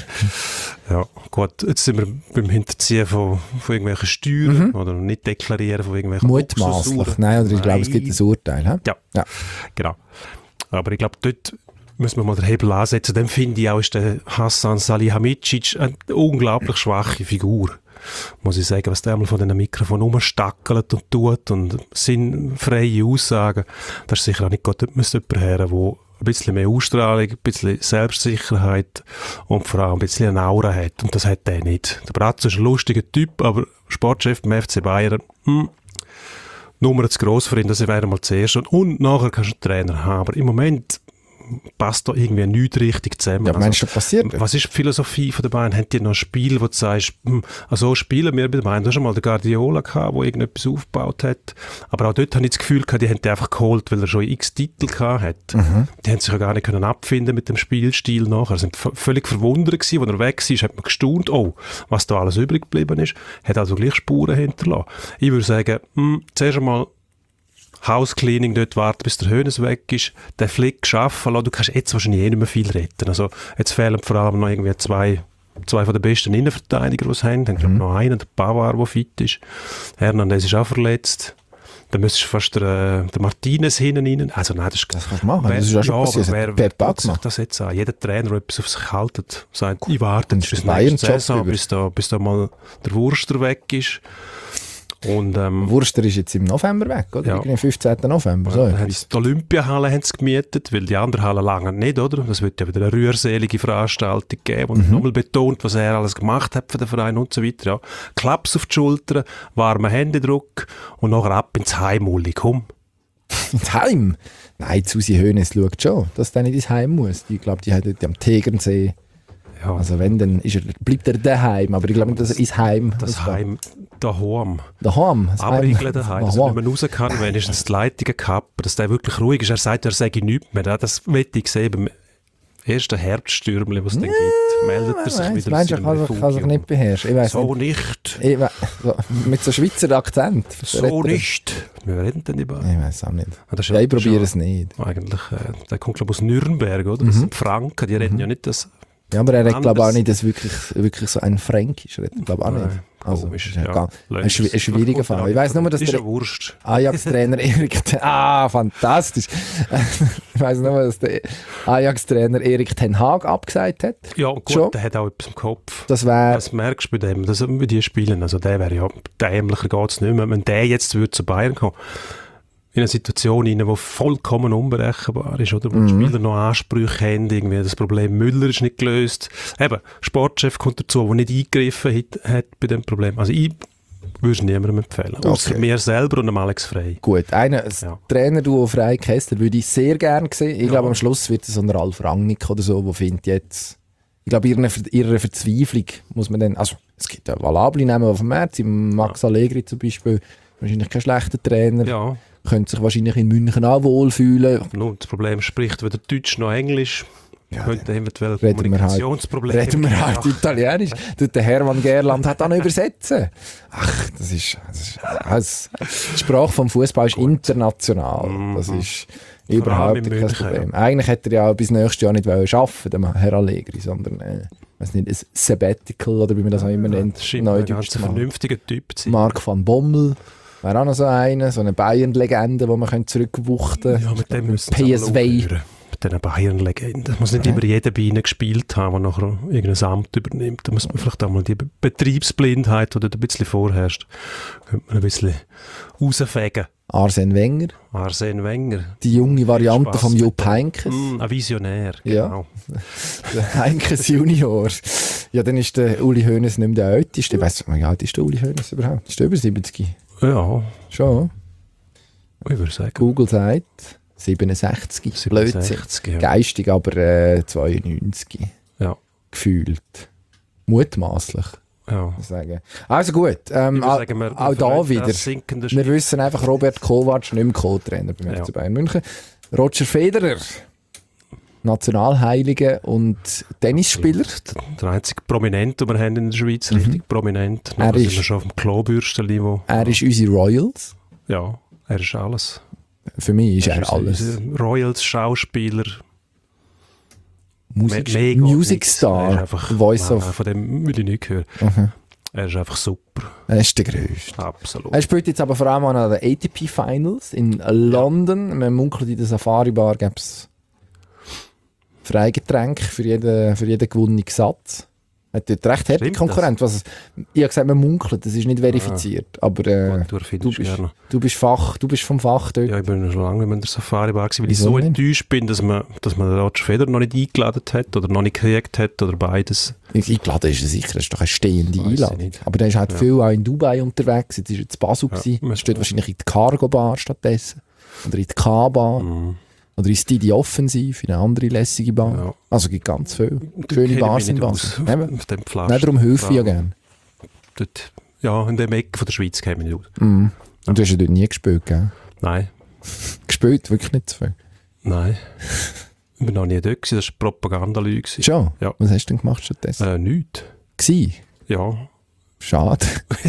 ja, gut, jetzt sind wir beim Hinterziehen von, von irgendwelchen Steuern
Mhm.
oder nicht deklarieren von irgendwelchen
Mutmaßlich.
Luxusuhren.
Nein, oder ich glaube, es
Nein.
gibt ein Urteil. He?
Ja,
Ja.
genau. Aber ich glaube, dort müssen wir mal den Hebel ansetzen. Dann finde ich auch, ist der Hassan Salihamidzic eine unglaublich schwache Figur. Muss ich sagen, was der einmal von diesen Mikrofon rumstackelt und tut und sinnfreie Aussagen, das ist sicher auch nicht gut. Dort müsste jemand her, der ein bisschen mehr Ausstrahlung, ein bisschen Selbstsicherheit und vor allem ein bisschen eine Aura hat. Und das hat der nicht. Der Bratzo ist ein lustiger Typ, aber Sportchef beim F C Bayern, hm, Nummer zu gross für ihn, das wäre mal zuerst. Und, und nachher kannst du einen Trainer haben. Aber im Moment passt da irgendwie nichts richtig zusammen.
Ja, meinst du, was passiert?
Was ist die Philosophie von der Bayern? Haben die noch ein Spiel, wo du sagst, hm, also spielen wir bei der Bayern? Du hast schon mal den Guardiola gehabt, der irgendetwas aufgebaut hat. Aber auch dort habe ich das Gefühl gehabt, die haben den einfach geholt, weil er schon x Titel gehabt hat.
Mhm.
Die haben sich ja gar nicht können abfinden mit dem Spielstil nachher. Sie sind v- völlig verwundert gewesen, als er weg war, hat man gestaunt, oh, was da alles übrig geblieben ist. Hat also gleich Spuren hinterlassen. Ich würde sagen, hm, zuerst einmal Housecleaning dort warten, bis der Hönes weg ist, den Flick schaffen lassen. Du kannst jetzt wahrscheinlich eh nicht mehr viel retten. Also jetzt fehlen vor allem noch irgendwie zwei, zwei von den besten Innenverteidiger, die sie haben. Dann mhm. noch einen, der Pavard, der fit ist. Hernandez ist auch verletzt. Dann müsstest du fast den, äh, den Martinez hinten rein. Also nein, das ist...
Das kannst du machen. Das ist ja schon
aber
passiert.
Wer,
Pep
wer
auch
tut sich
gemacht.
das jetzt an? Jeder Trainer, der etwas auf sich hält, sagt, ich warte
Dann
bis
ist der
nächste
Bayern-Job
Saison,
über.
bis da, bis da mal der Wurster weg ist. Und, ähm,
Wurster ist jetzt im November weg, oder?
Ja.
Irgendwie am fünfzehnten November. So,
dann haben sie die Olympiahalle haben sie gemietet, weil die andere Halle lange nicht, oder? Das wird ja wieder eine rührselige Veranstaltung geben, wo
Mhm.
nochmal betont, was er alles gemacht hat für den Verein und so weiter. Ja. Klaps auf die Schultern, warmer Händedruck und nachher ab ins Heim, Uli, komm.
ins Heim? Nein, Susi Hönes schaut schon, dass der nicht ins Heim muss. Ich glaube, die hat dort am Tegernsee.
Ja,
Also wenn, dann ist er, bleibt er daheim. Aber ich glaube nicht, dass er ins Heim
das
muss.
Heim daheim.
Daheim. das
Aber
Heim.
ich daheim, dass er
Daheim.
nicht mehr raus kann, wenigstens die Leitungen gehabt, dass der wirklich ruhig ist. Er sagt, er sage nichts mehr. Das möchte ich sehen beim ersten Herbststürmchen, was es dann gibt. Meldet er sich
Nein,
wieder
Mensch,
aus
kann,
seinem
sich- kann sich
Refugium.
nicht beherrschen. Ich weiss
So
nicht.
nicht.
Ich we- so, mit so Schweizer Akzent.
So
Redet er-
nicht. Wir reden denn die beiden.
Ich weiß auch nicht.
Ah, das ist
Ja, ich
schon-
probiere es nicht.
Eigentlich, äh, der kommt glaube ich aus Nürnberg, oder? Das sind Franken, die reden ja nicht das...
Ja, aber er hat glaube ich auch
Anders.
nicht das wirklich, wirklich so ein Fränkisch. Er hat glaube ich auch nicht.
Nein,
Also,
komisch,
ist ja
ja.
gar- ein,
Löst
schwi- ein
es.
schwieriger
Gut,
Fall.
ja.
Ich weiss nur, dass
Ist
der
ja Wurst.
Ajax-Trainer Erik Ten Ah, fantastisch. Ich weiss nur, dass der Ajax-Trainer Erik Ten Hag abgesagt hat.
Ja, gut,
Schon?
der hat auch etwas im Kopf.
Das wäre...
Das merkst du bei dem, dass wir die spielen. Also der wäre ja, dämlicher geht es nicht mehr. Wenn der jetzt würde zu Bayern kommen, in eine Situation rein, die vollkommen unberechenbar ist, oder? Wo
Mhm.
die Spieler noch Ansprüche haben, irgendwie das Problem Müller ist nicht gelöst. Eben, Sportchef kommt dazu, der nicht eingegriffen hat, hat bei dem Problem. Also ich würde es niemandem empfehlen.
Okay.
Außer mir selber und dem Alex Frey.
Gut, einer, das
Ja.
Trainerduo Frey Kessler würde ich sehr gerne sehen. Ich
Ja.
glaube, am Schluss wird es so ein Ralf Rangnick oder so, der findet jetzt... Ich glaube, ihre, ihre Verzweiflung muss man dann... Also, es gibt ja valable Namen auf dem März, Max Allegri zum Beispiel, wahrscheinlich kein schlechter Trainer.
Ja,
könnte sich wahrscheinlich in München auch wohlfühlen.
Nun, das Problem spricht weder Deutsch noch Englisch.
Ja,
könnte eventuell
reden wir halt-
Kommunikationsprobleme
Reden wir
geben.
halt Italienisch. Tut der Hermann Gerland hat auch noch übersetzen. Ach, das ist, das ist das, die Sprache vom Fußball ist international. Das ist überhaupt
in
kein
München,
Problem. Eigentlich hätte er ja auch bis nächstes Jahr nicht wollen arbeiten, der Herr Allegri, sondern äh, weiß nicht, ein Sabbatical oder wie man das auch immer nennt.
Das scheint mir ein
Neudeutsch
ganz
zu machen.
vernünftiger Typ zu sein.
Marc van Bommel wäre auch noch so einer, so eine Bayern-Legende, die man zurückwuchten könnte.
Ja, mit dem müssen
P S V.
Mit diesen Bayern-Legenden. Es muss nicht
Ja.
immer jeder bei ihnen gespielt haben, der nachher irgendein Amt übernimmt. Da muss man vielleicht auch mal die Be- Betriebsblindheit, die dort ein bisschen vorherrscht, könnte man ein bisschen rausfegen.
Arsene Wenger,
Arsene Wenger.
die junge Variante
Spass
vom
mit
Jupp
dem.
Heynckes.
Mm, ein Visionär,
Ja.
genau.
Der Heinkes Junior. Ja, dann ist der Uli Hoeneß nicht mehr der Älteste. Ich weiss, wie alt ist der Uli Hoeneß überhaupt? Ist der über siebzig?
Ja,
Schon.
ich würde sagen.
Google sagt siebenundsechzig. Blödsinn.
siebenundsechzig, ja.
Geistig aber äh, zweiundneunzig.
Ja.
Gefühlt. Mutmaßlich.
Ja.
Sagen. Also gut, ähm,
Ich würde
auch,
sagen, wir-
auch
wir
da
verwenden
wieder.
das sinkende
Wir
Schiff.
wissen einfach, Robert Kovac nicht mehr Co-Trainer beim
Ja.
F C Bayern München. Roger Federer, Nationalheilige und Tennisspieler.
Der einzige Prominent, den wir haben in der Schweiz, richtig prominent.
Er
Da sind
ist-
wir schon auf dem Klobürstenniveau.
Er ist unsere Royals.
Ja, er ist alles.
Für mich ist er,
ist
alles.
unser Royals, Schauspieler,
Musik,
Me- mega
Music
nichts.
Star,
Er ist einfach,
Voice
nein,
of.
von dem will ich nicht hören.
Mhm.
Er ist einfach super.
Er ist der Größte.
Absolut.
Er spielt jetzt aber vor allem an den A T P Finals in London. Man munkelt, in der Safari Bar gäbe es Freigetränke für jeden, für jeden gewonnenen Satz. Er hat dort recht harte
Stimmt
Konkurrent. Was es, ich habe gesagt, man munkelt, das ist nicht verifiziert. Aber äh,
du,
du, bist,
gerne.
du, bist Fach, du bist vom Fach dort.
Ja, ich bin schon lange in der Safari-Bar gewesen, weil ich
Wieso
so
nicht?
enttäuscht bin, dass man, dass man den Roger Federer noch nicht eingeladen hat oder noch nicht gekriegt hat oder beides.
Eingeladen ist er sicher, das ist doch eine stehende
Weiss ich
Einladung.
nicht.
Aber der ist halt
Ja.
viel auch in Dubai unterwegs. Jetzt ist er in Basel
Ja,
gewesen.
müsste-
Steht wahrscheinlich in der Cargo-Bar stattdessen. Oder in der K-Bar.
Mhm.
Oder in Stidi Offensiv, in eine andere lässige Bar.
Ja.
Also es gibt ganz viele
Dort
schöne
kenne ich
Bars
mich
in
nicht
Basel.
aus,
Eben.
Auf dem Pflaster.
Nein, darum helfe ich ja gerne.
Dort, ja, in dem Ecke von der Schweiz käme ich nicht aus.
Mhm. Und du hast ja dort nie gespielt, gell?
Nein,
Gespielt, wirklich nicht so viel.
nein. Ich bin noch nie dort gewesen, das war Propagandalüge. gewesen.
Schon?
Ja.
Was hast du denn gemacht stattdessen?
Äh, nichts.
Gsi?
Ja.
Schade.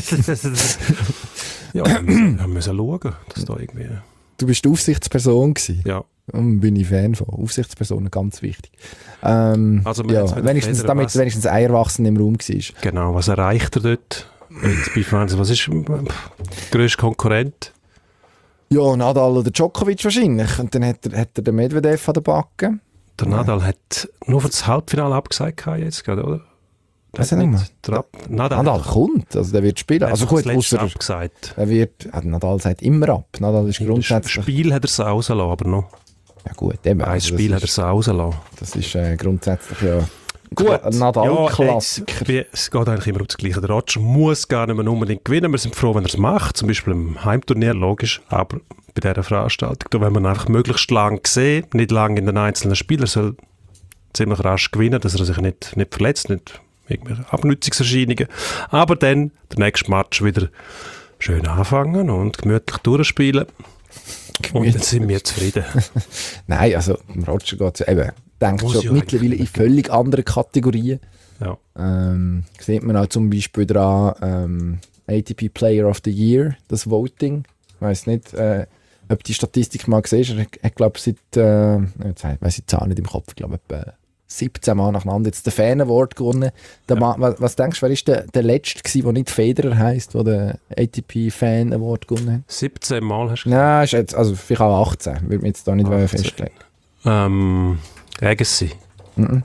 ja, wir müssen, wir müssen schauen, dass da irgendwie...
Du bist die Aufsichtsperson gewesen.
Ja,
Und bin ich Fan von. Aufsichtspersonen, ganz wichtig. Ähm,
Also, wir
ja,
haben jetzt mit
wenigstens,
Federer
damit
was-
wenigstens ein Erwachsener im Raum war.
genau. Was erreicht er dort? Jetzt bei Fernsehen. Was ist der grösste Konkurrent?
Ja, Nadal oder Djokovic wahrscheinlich. Und dann hat er, hat er den Medvedev an der Backe.
Der Nadal hat nur für das Halbfinale abgesagt gehabt jetzt gerade, oder? Der
Was
hat
hat er
nicht- der Nadal,
Nadal kommt, also der wird spielen.
hat
Also
einfach
gut,
das letzte
ausser
abgesagt.
er wird, also Nadal sagt immer ab. Nadal ist
Das
grundsätzlich...
Spiel hat er es rausgelassen, aber noch.
Ja gut, eben.
Ein
also
Spiel
das
hat er
ist,
es rausgelassen.
das ist äh, grundsätzlich ja... Ein Nadal-Klassiker.
Ja, es geht eigentlich immer um das Gleiche. Der Roger muss gar nicht mehr unbedingt gewinnen. Wir sind froh, wenn er es macht. Zum Beispiel im Heimturnier, logisch. Aber bei dieser Veranstaltung, da wollen wir ihn einfach möglichst lang sehen, nicht lang in den einzelnen Spielen. Er soll ziemlich rasch gewinnen, dass er sich nicht, nicht verletzt, nicht irgendwelche Abnützungserscheinungen. Aber dann, der nächste Match wieder schön anfangen und gemütlich durchspielen. Und dann sind wir zufrieden.
Nein, also Roger geht so, eben, denkt
Muss
schon
ja
mittlerweile in völlig andere Kategorien.
Ja.
Ähm, sieht man auch zum Beispiel daran, ähm, A T P Player of the Year, das Voting. Ich weiss nicht, äh, ob die Statistik mal gesehen hast. Ich, ich glaube, seit, äh, jetzt weiss ich die Zahl nicht im Kopf, ich glaube, etwa siebzehn Mal nacheinander jetzt den Fan Award gewonnen. Der
Ja.
Ma- was, was denkst du, wer ist der, der Letzte gewesen, der nicht Federer heisst, der den A T P Fan Award gewonnen hat?
siebzehn Mal hast du
Nein, ist jetzt, also vielleicht auch achtzehn, würde mich jetzt da nicht
achtzehn.
festlegen.
Ähm, Agassi.
Mhm.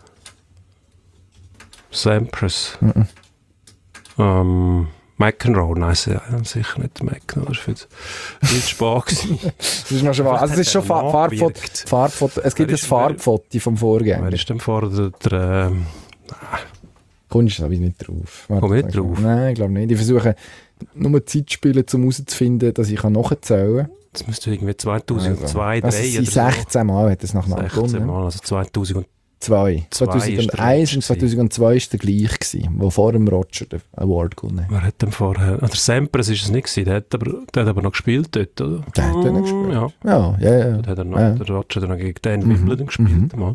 Sampras.
Mhm.
Ähm, McEnroe. Nein, sie- sicher nicht McEnroe. Das war viel, viel Spaß gewesen.
Das ist noch schon wahr. Also es ist schon Fa- Farbfoto,
nachgewirkt.
Farbfoto. Es gibt
Wer
ein
ist-
Farbfoto vom Vorgänger.
Wer ist denn vor der... der ähm,
Kommst du nicht drauf? Warte,
Komm nicht
sag-
drauf?
Nein, ich glaube nicht. Ich versuche nur Zeit zu spielen, um herauszufinden, dass ich nachzählen kann.
das müsste irgendwie zweitausendzwei,
Also,
drei
es sind
oder so.
sechzehn Mal hat es nacheinander
sechzehn
gewonnen.
Mal, also zweitausenddrei
Zwei.
Zwei
zweitausendeins und
ist der
zweitausendzwei war der gleich, gewesen, wo vor dem Roger den Award gewonnen hat.
Wer hat denn vorher? Ah, der Sampras ist es nicht gewesen, der hat aber, der hat aber noch gespielt dort, oder?
Der hat dann gespielt.
Ja,
Ja, ja, ja.
dort hat er noch,
Ja.
der Roger hat noch gegen Dan Wimbledon gespielt. Mal.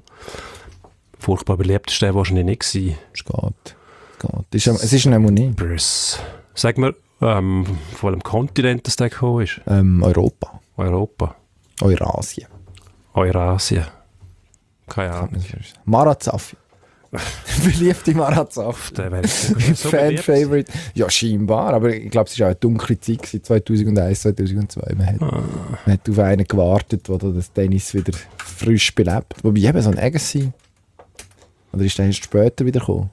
Furchtbar beliebt ist der wahrscheinlich nicht gewesen.
Es geht. Es geht. Ist, es ist ein Ammonie.
Sampras. Sag mir, ähm, von welchem Kontinent das der gekommen ist?
Ähm, Europa.
Europa.
Eurasien.
Eurasien. Keine Ahnung.
Marazafi. Beliebte Marazafi.
Der wäre so beliebt.
Fan-Favorite. Ja, scheinbar. Aber ich glaube, es war auch eine dunkle Zeit gewesen, zweitausendeins, zweitausendzwei. Man hat,
Ah.
man hat auf einen gewartet, der das Tennis wieder frisch belebt. Wobei eben so ein Agassi. Oder ist der erst später wieder gekommen?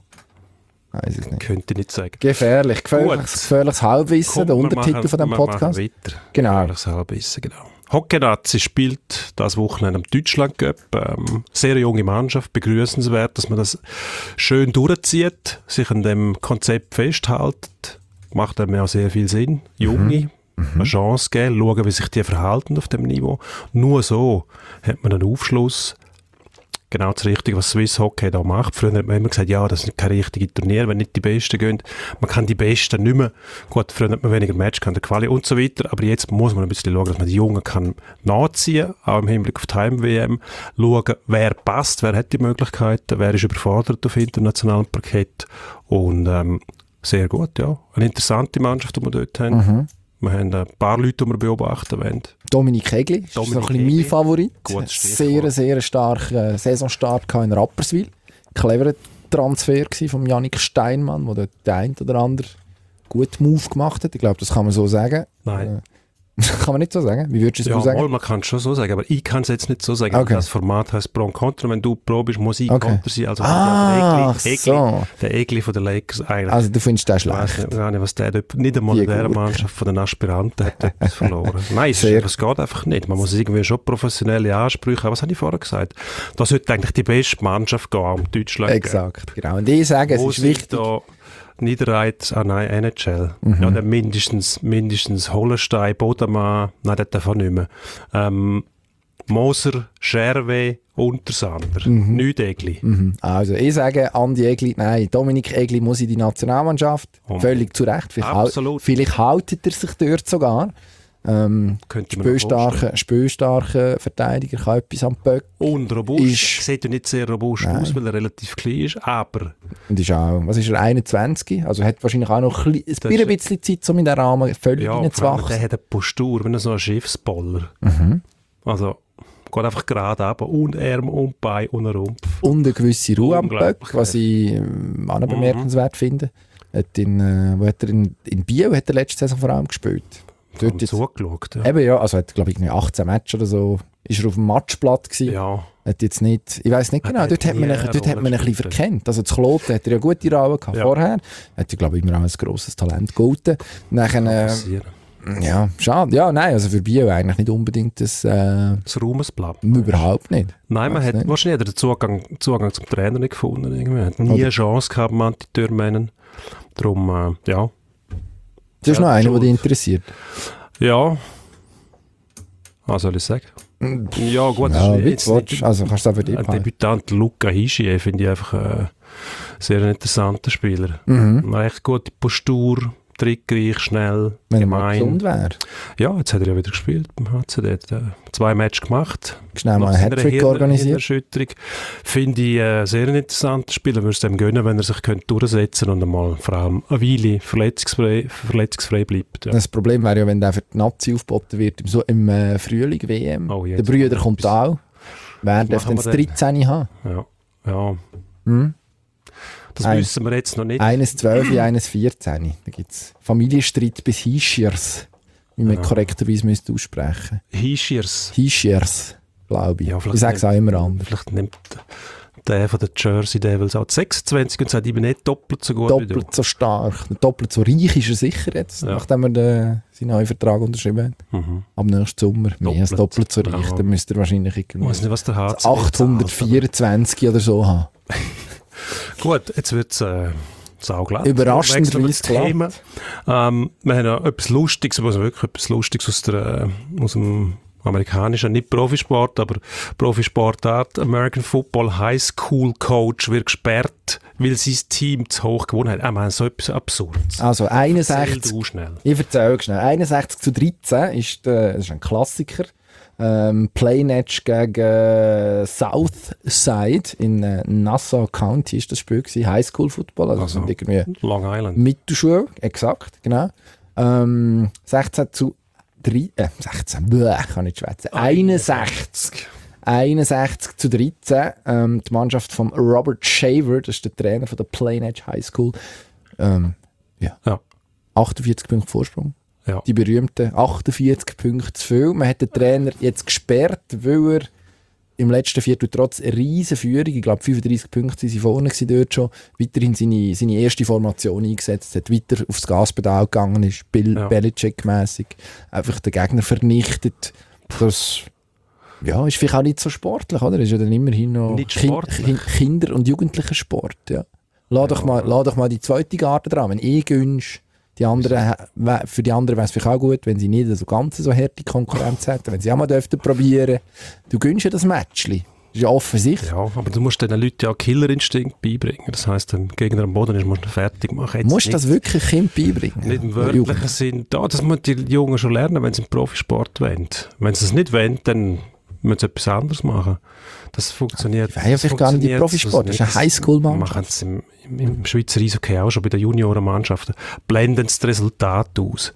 Weiß ich nicht.
Könnte ich nicht sagen.
Gefährlich. Gefährliches, gefährliches Halbwissen,
Komm,
der
wir
Untertitel
machen-
von diesem
wir
Podcast.
machen weiter.
Genau.
Gefährliches Halbwissen, genau. Hockey-Nazi spielt das Wochenende am Deutschland Cup. Ähm, sehr junge Mannschaft, begrüßenswert, dass man das schön durchzieht, sich an dem Konzept festhält. Macht einem auch sehr viel Sinn. Junge, eine Chance geben, schauen, wie sich die verhalten auf dem Niveau. Nur so hat man einen Aufschluss. Genau das Richtige, was Swiss Hockey da macht. Früher hat man immer gesagt, ja, das sind keine richtigen Turniere, wenn nicht die Besten gehen. Man kann die Besten nicht mehr. Gut, früher hat man weniger Match, kann der Quali und so weiter. Aber jetzt muss man ein bisschen schauen, dass man die Jungen kann nachziehen, auch im Hinblick auf die Heim-W M. Schauen, wer passt, wer hat die Möglichkeiten, wer ist überfordert auf internationalem Parkett. Und ähm, sehr gut, ja. Eine interessante Mannschaft, die wir dort haben.
Mhm.
Wir haben ein paar Leute, die wir beobachten wollen.
Dominik Hegli, ist so ein
Dominik
bisschen mein
Hegli.
Favorit.
Gutes Stichwort.
Sehr, sehr starken Saisonstart gehabt in Rapperswil. Cleverer Transfer gewesen von Jannik Steinmann, der dort der ein oder andere gut Move gemacht hat. Ich glaube, das kann man so sagen.
Nein.
Äh, kann man nicht so sagen? Wie würdest du es
Ja,
so sagen?
mal, man kann es schon so sagen, aber ich kann es jetzt nicht so sagen.
Okay.
Das Format heisst Pro und Contra. Wenn du Pro bist, muss ich
Okay.
Contra sein. Also
Ah,
der Egli,
so.
der Egli von den Lakers eigentlich.
Also du findest das
Ich weiss
schlecht.
nicht, gar nicht, was der dort, nicht einmal
Wie
in dieser
gut.
Mannschaft von den Aspiranten hat etwas verloren. Nein, es,
Sehr.
ist, es geht einfach nicht. Man muss irgendwie schon professionelle Ansprüche haben. Was habe ich vorher gesagt? Da sollte eigentlich die beste Mannschaft gehen, um Deutschland.
Exakt, genau. Und ich sage, es
Wo
ist
sich
wichtig.
da Niederreit, ah nein, N H L.
Mhm.
Ja, dann mindestens, mindestens Hollenstein, Bodemann, nein, das darf auch nicht mehr. Ähm, Moser, Scherwe, Untersander.
Mhm.
Nicht Egli.
Mhm. Also ich sage, Andi Egli, nein, Dominik Egli muss in die Nationalmannschaft.
Oh.
Völlig zu Recht. Vielleicht, hal-
Absolut.
vielleicht haltet er sich dort sogar. Ähm,
Könnte man mir vorstellen.
Spielstarker Spielstarker Verteidiger kann etwas am Böck.
Und robust.
Ist-
Sieht ja nicht sehr robust
Nein.
aus, weil er relativ klein ist, aber
Und ist auch, was ist er, einundzwanzig? Also hat wahrscheinlich auch noch ein,
Das
bisschen- ein
ist-
bisschen Zeit, um in den Rahmen völlig
ja, vor allem,
reinzuwachsen.
der hat eine Postur, wenn er so ein Schiffsboller.
Mhm.
Also, geht einfach gerade runter und Arm und Bein und Rumpf.
Und eine gewisse Ruhe am
Unglaublich.
Böck, was ich ähm, auch noch bemerkenswert finde. Hat in, äh, wo hat er in, in Biel hat er letzte Saison vor allem gespielt.
Dort
Dort jetzt,
zugeschaut. Ja.
eben ja, also hat glaube ich irgendwie achtzehn Matches oder so, ist er auf dem Matchblatt gewesen.
ja.
Hat jetzt nicht, ich weiß nicht
Hat-
genau,
hat
dort hat man,
nie
ihn-
eine
dort hat
Rolle
man ihn ein bisschen
gespielt.
verkennt. Also zu Kloten hat er ja gute Rollen gehabt
Ja.
vorher. Hat ja glaube ich immer auch ein grosses Talent gegolten. Nachher, äh,
Passieren.
ja, schade. Ja, nein, also für Biel eigentlich nicht unbedingt das, äh,
Das Ruhmesblatt.
überhaupt nicht.
Nein, man
Weiss
hat
nicht.
wahrscheinlich hat er den Zugang, Zugang zum Trainer nicht gefunden. Irgendwie. Er hat nie
Oder-
eine Chance gehabt, man die Türmännen. Darum, äh, ja.
Das ist noch
Ja,
einer, der
schon.
dich interessiert.
Ja. Was soll ich sagen? Ja, gut,
Ja,
das
wie
ist
du
jetzt
willst. Also kannst du aber dir
ein Debütant Luca Hischier finde ich einfach äh, sehr ein interessanter Spieler.
Mhm.
Recht gute Postur, trickreich, schnell,
Wenn er mal
gemein.
gesund wäre.
Ja, jetzt hat er ja wieder gespielt beim H C D. Er hat äh, zwei Matches gemacht.
Schnell mal
Nach
einen
seiner
Hattrick
Hirn-
organisiert.
Hirnerschütterung. Finde ich äh, sehr ein interessanter Spieler. Würde es ihm gönnen, wenn er sich könnte durchsetzen und einmal vor allem eine Weile verletzungsfrei, verletzungsfrei bleibt. Ja.
Das Problem wäre ja, wenn der für die Nazi aufgeboten wird, im, so, im äh, Frühling W M.
Oh,
der
jetzt
Brüder
kommt
kommt
etwas.
auch. Wer darf
machen
denn das
wir denn?
dreizehn haben?
Ja. ja,
Hm?
das
Ein-
wissen wir jetzt noch nicht.
Eines zwölf, eines vierzehn. Da gibt es Familienstreit bis Hischiers, wie man
Ja.
korrekterweise müsste aussprechen.
Hischiers.
Hischiers, glaube ich.
Ja, vielleicht
ich sage es auch immer anders.
Vielleicht nimmt der von der Jersey Devils auch die sechsundzwanzig und sagt, ich bin nicht doppelt so gut wie du.
Doppelt so stark, doppelt so reich ist er sicher jetzt,
Ja.
nachdem er den, seinen neuen Vertrag unterschrieben hat.
Mhm.
Ab nächsten Sommer. Mehr als
Doppelt.
doppelt so reich.
Ja.
Dann müsste er wahrscheinlich
Ich
irgendwie
weiß nicht, was der H C zahlt,
achthundertvierundzwanzig oder so haben.
aber- Gut, jetzt wird es äh, sauglatt.
Überraschend,
Wechseln wir
wie
das
es klappt.
Thema. Ähm, wir haben noch etwas Lustiges, also wirklich etwas Lustiges aus, der, äh, aus dem amerikanischer, nicht Profisport, aber Profisportart, American Football High School Coach wird gesperrt, weil sein Team zu hoch gewonnen hat. Ich meine, so etwas Absurdes.
Also
Erzähl
einundsechzig,
du schnell.
ich erzähle schnell, einundsechzig zu dreizehn ist, der, das ist ein Klassiker. Ähm, Play-Match gegen Southside in äh, Nassau County ist das Spiel gewesen, Highschool Football, also,
Also,
sind irgendwie
Long Island.
Mittelschule, exakt, genau. Ähm, sechzehn zu drei, äh, sechzehn, bäh, kann nicht schwätzen, einundsechzig. einundsechzig zu dreizehn. Ähm, die Mannschaft von Robert Shaver, das ist der Trainer von der Play-Match High School, ähm, ja.
Ja.
achtundvierzig Punkte Vorsprung.
Ja.
Die berühmten achtundvierzig Punkte zu viel. Man hat den Trainer jetzt gesperrt, weil er im letzten Viertel trotz einer riesen Führung, ich glaube fünfunddreissig Punkte sind sie vorne gewesen dort schon, weiterhin seine, seine erste Formation eingesetzt hat, weiter aufs Gaspedal gegangen ist, Bill
Ja.
Belichick-mässig, einfach den Gegner vernichtet. Das ja, ist vielleicht auch nicht so sportlich, oder? Ist ja dann immerhin noch
Nicht
Kin-
sportlich.
Kin- Kinder- und Jugendlichen-Sport, ja. Lass, doch mal, lass doch mal die zweite Garde dran, wenn ich gönnst. Die anderen, wä- für die anderen wäre es vielleicht auch gut, wenn sie nicht so ganz so harte Konkurrenz hätten, wenn sie auch mal dürften probieren. Du gönnst ja das Matchli. Das ist ja offensichtlich.
Ja, aber du musst den Leuten ja Killerinstinkt beibringen. Das heisst, wenn der Gegner am Boden ist, musst du ihn fertig machen. Jetzt
Musst du das
nicht-
wirklich Kind beibringen?
Nicht im
Ja,
wörtlichen
Jugend.
Sinn. Da, das müssen die Jungen schon lernen, wenn sie im Profisport wollen. Wenn sie es nicht wollen, dann müssen sie etwas anderes machen. Das funktioniert.
Ich weiß ja vielleicht gar nicht im Profisport. Das ist eine Highschool-Mannschaft.
Machen sie im, im, im Schweizer Eishockey auch schon bei den Juniorenmannschaften. Blenden sie das Resultat aus.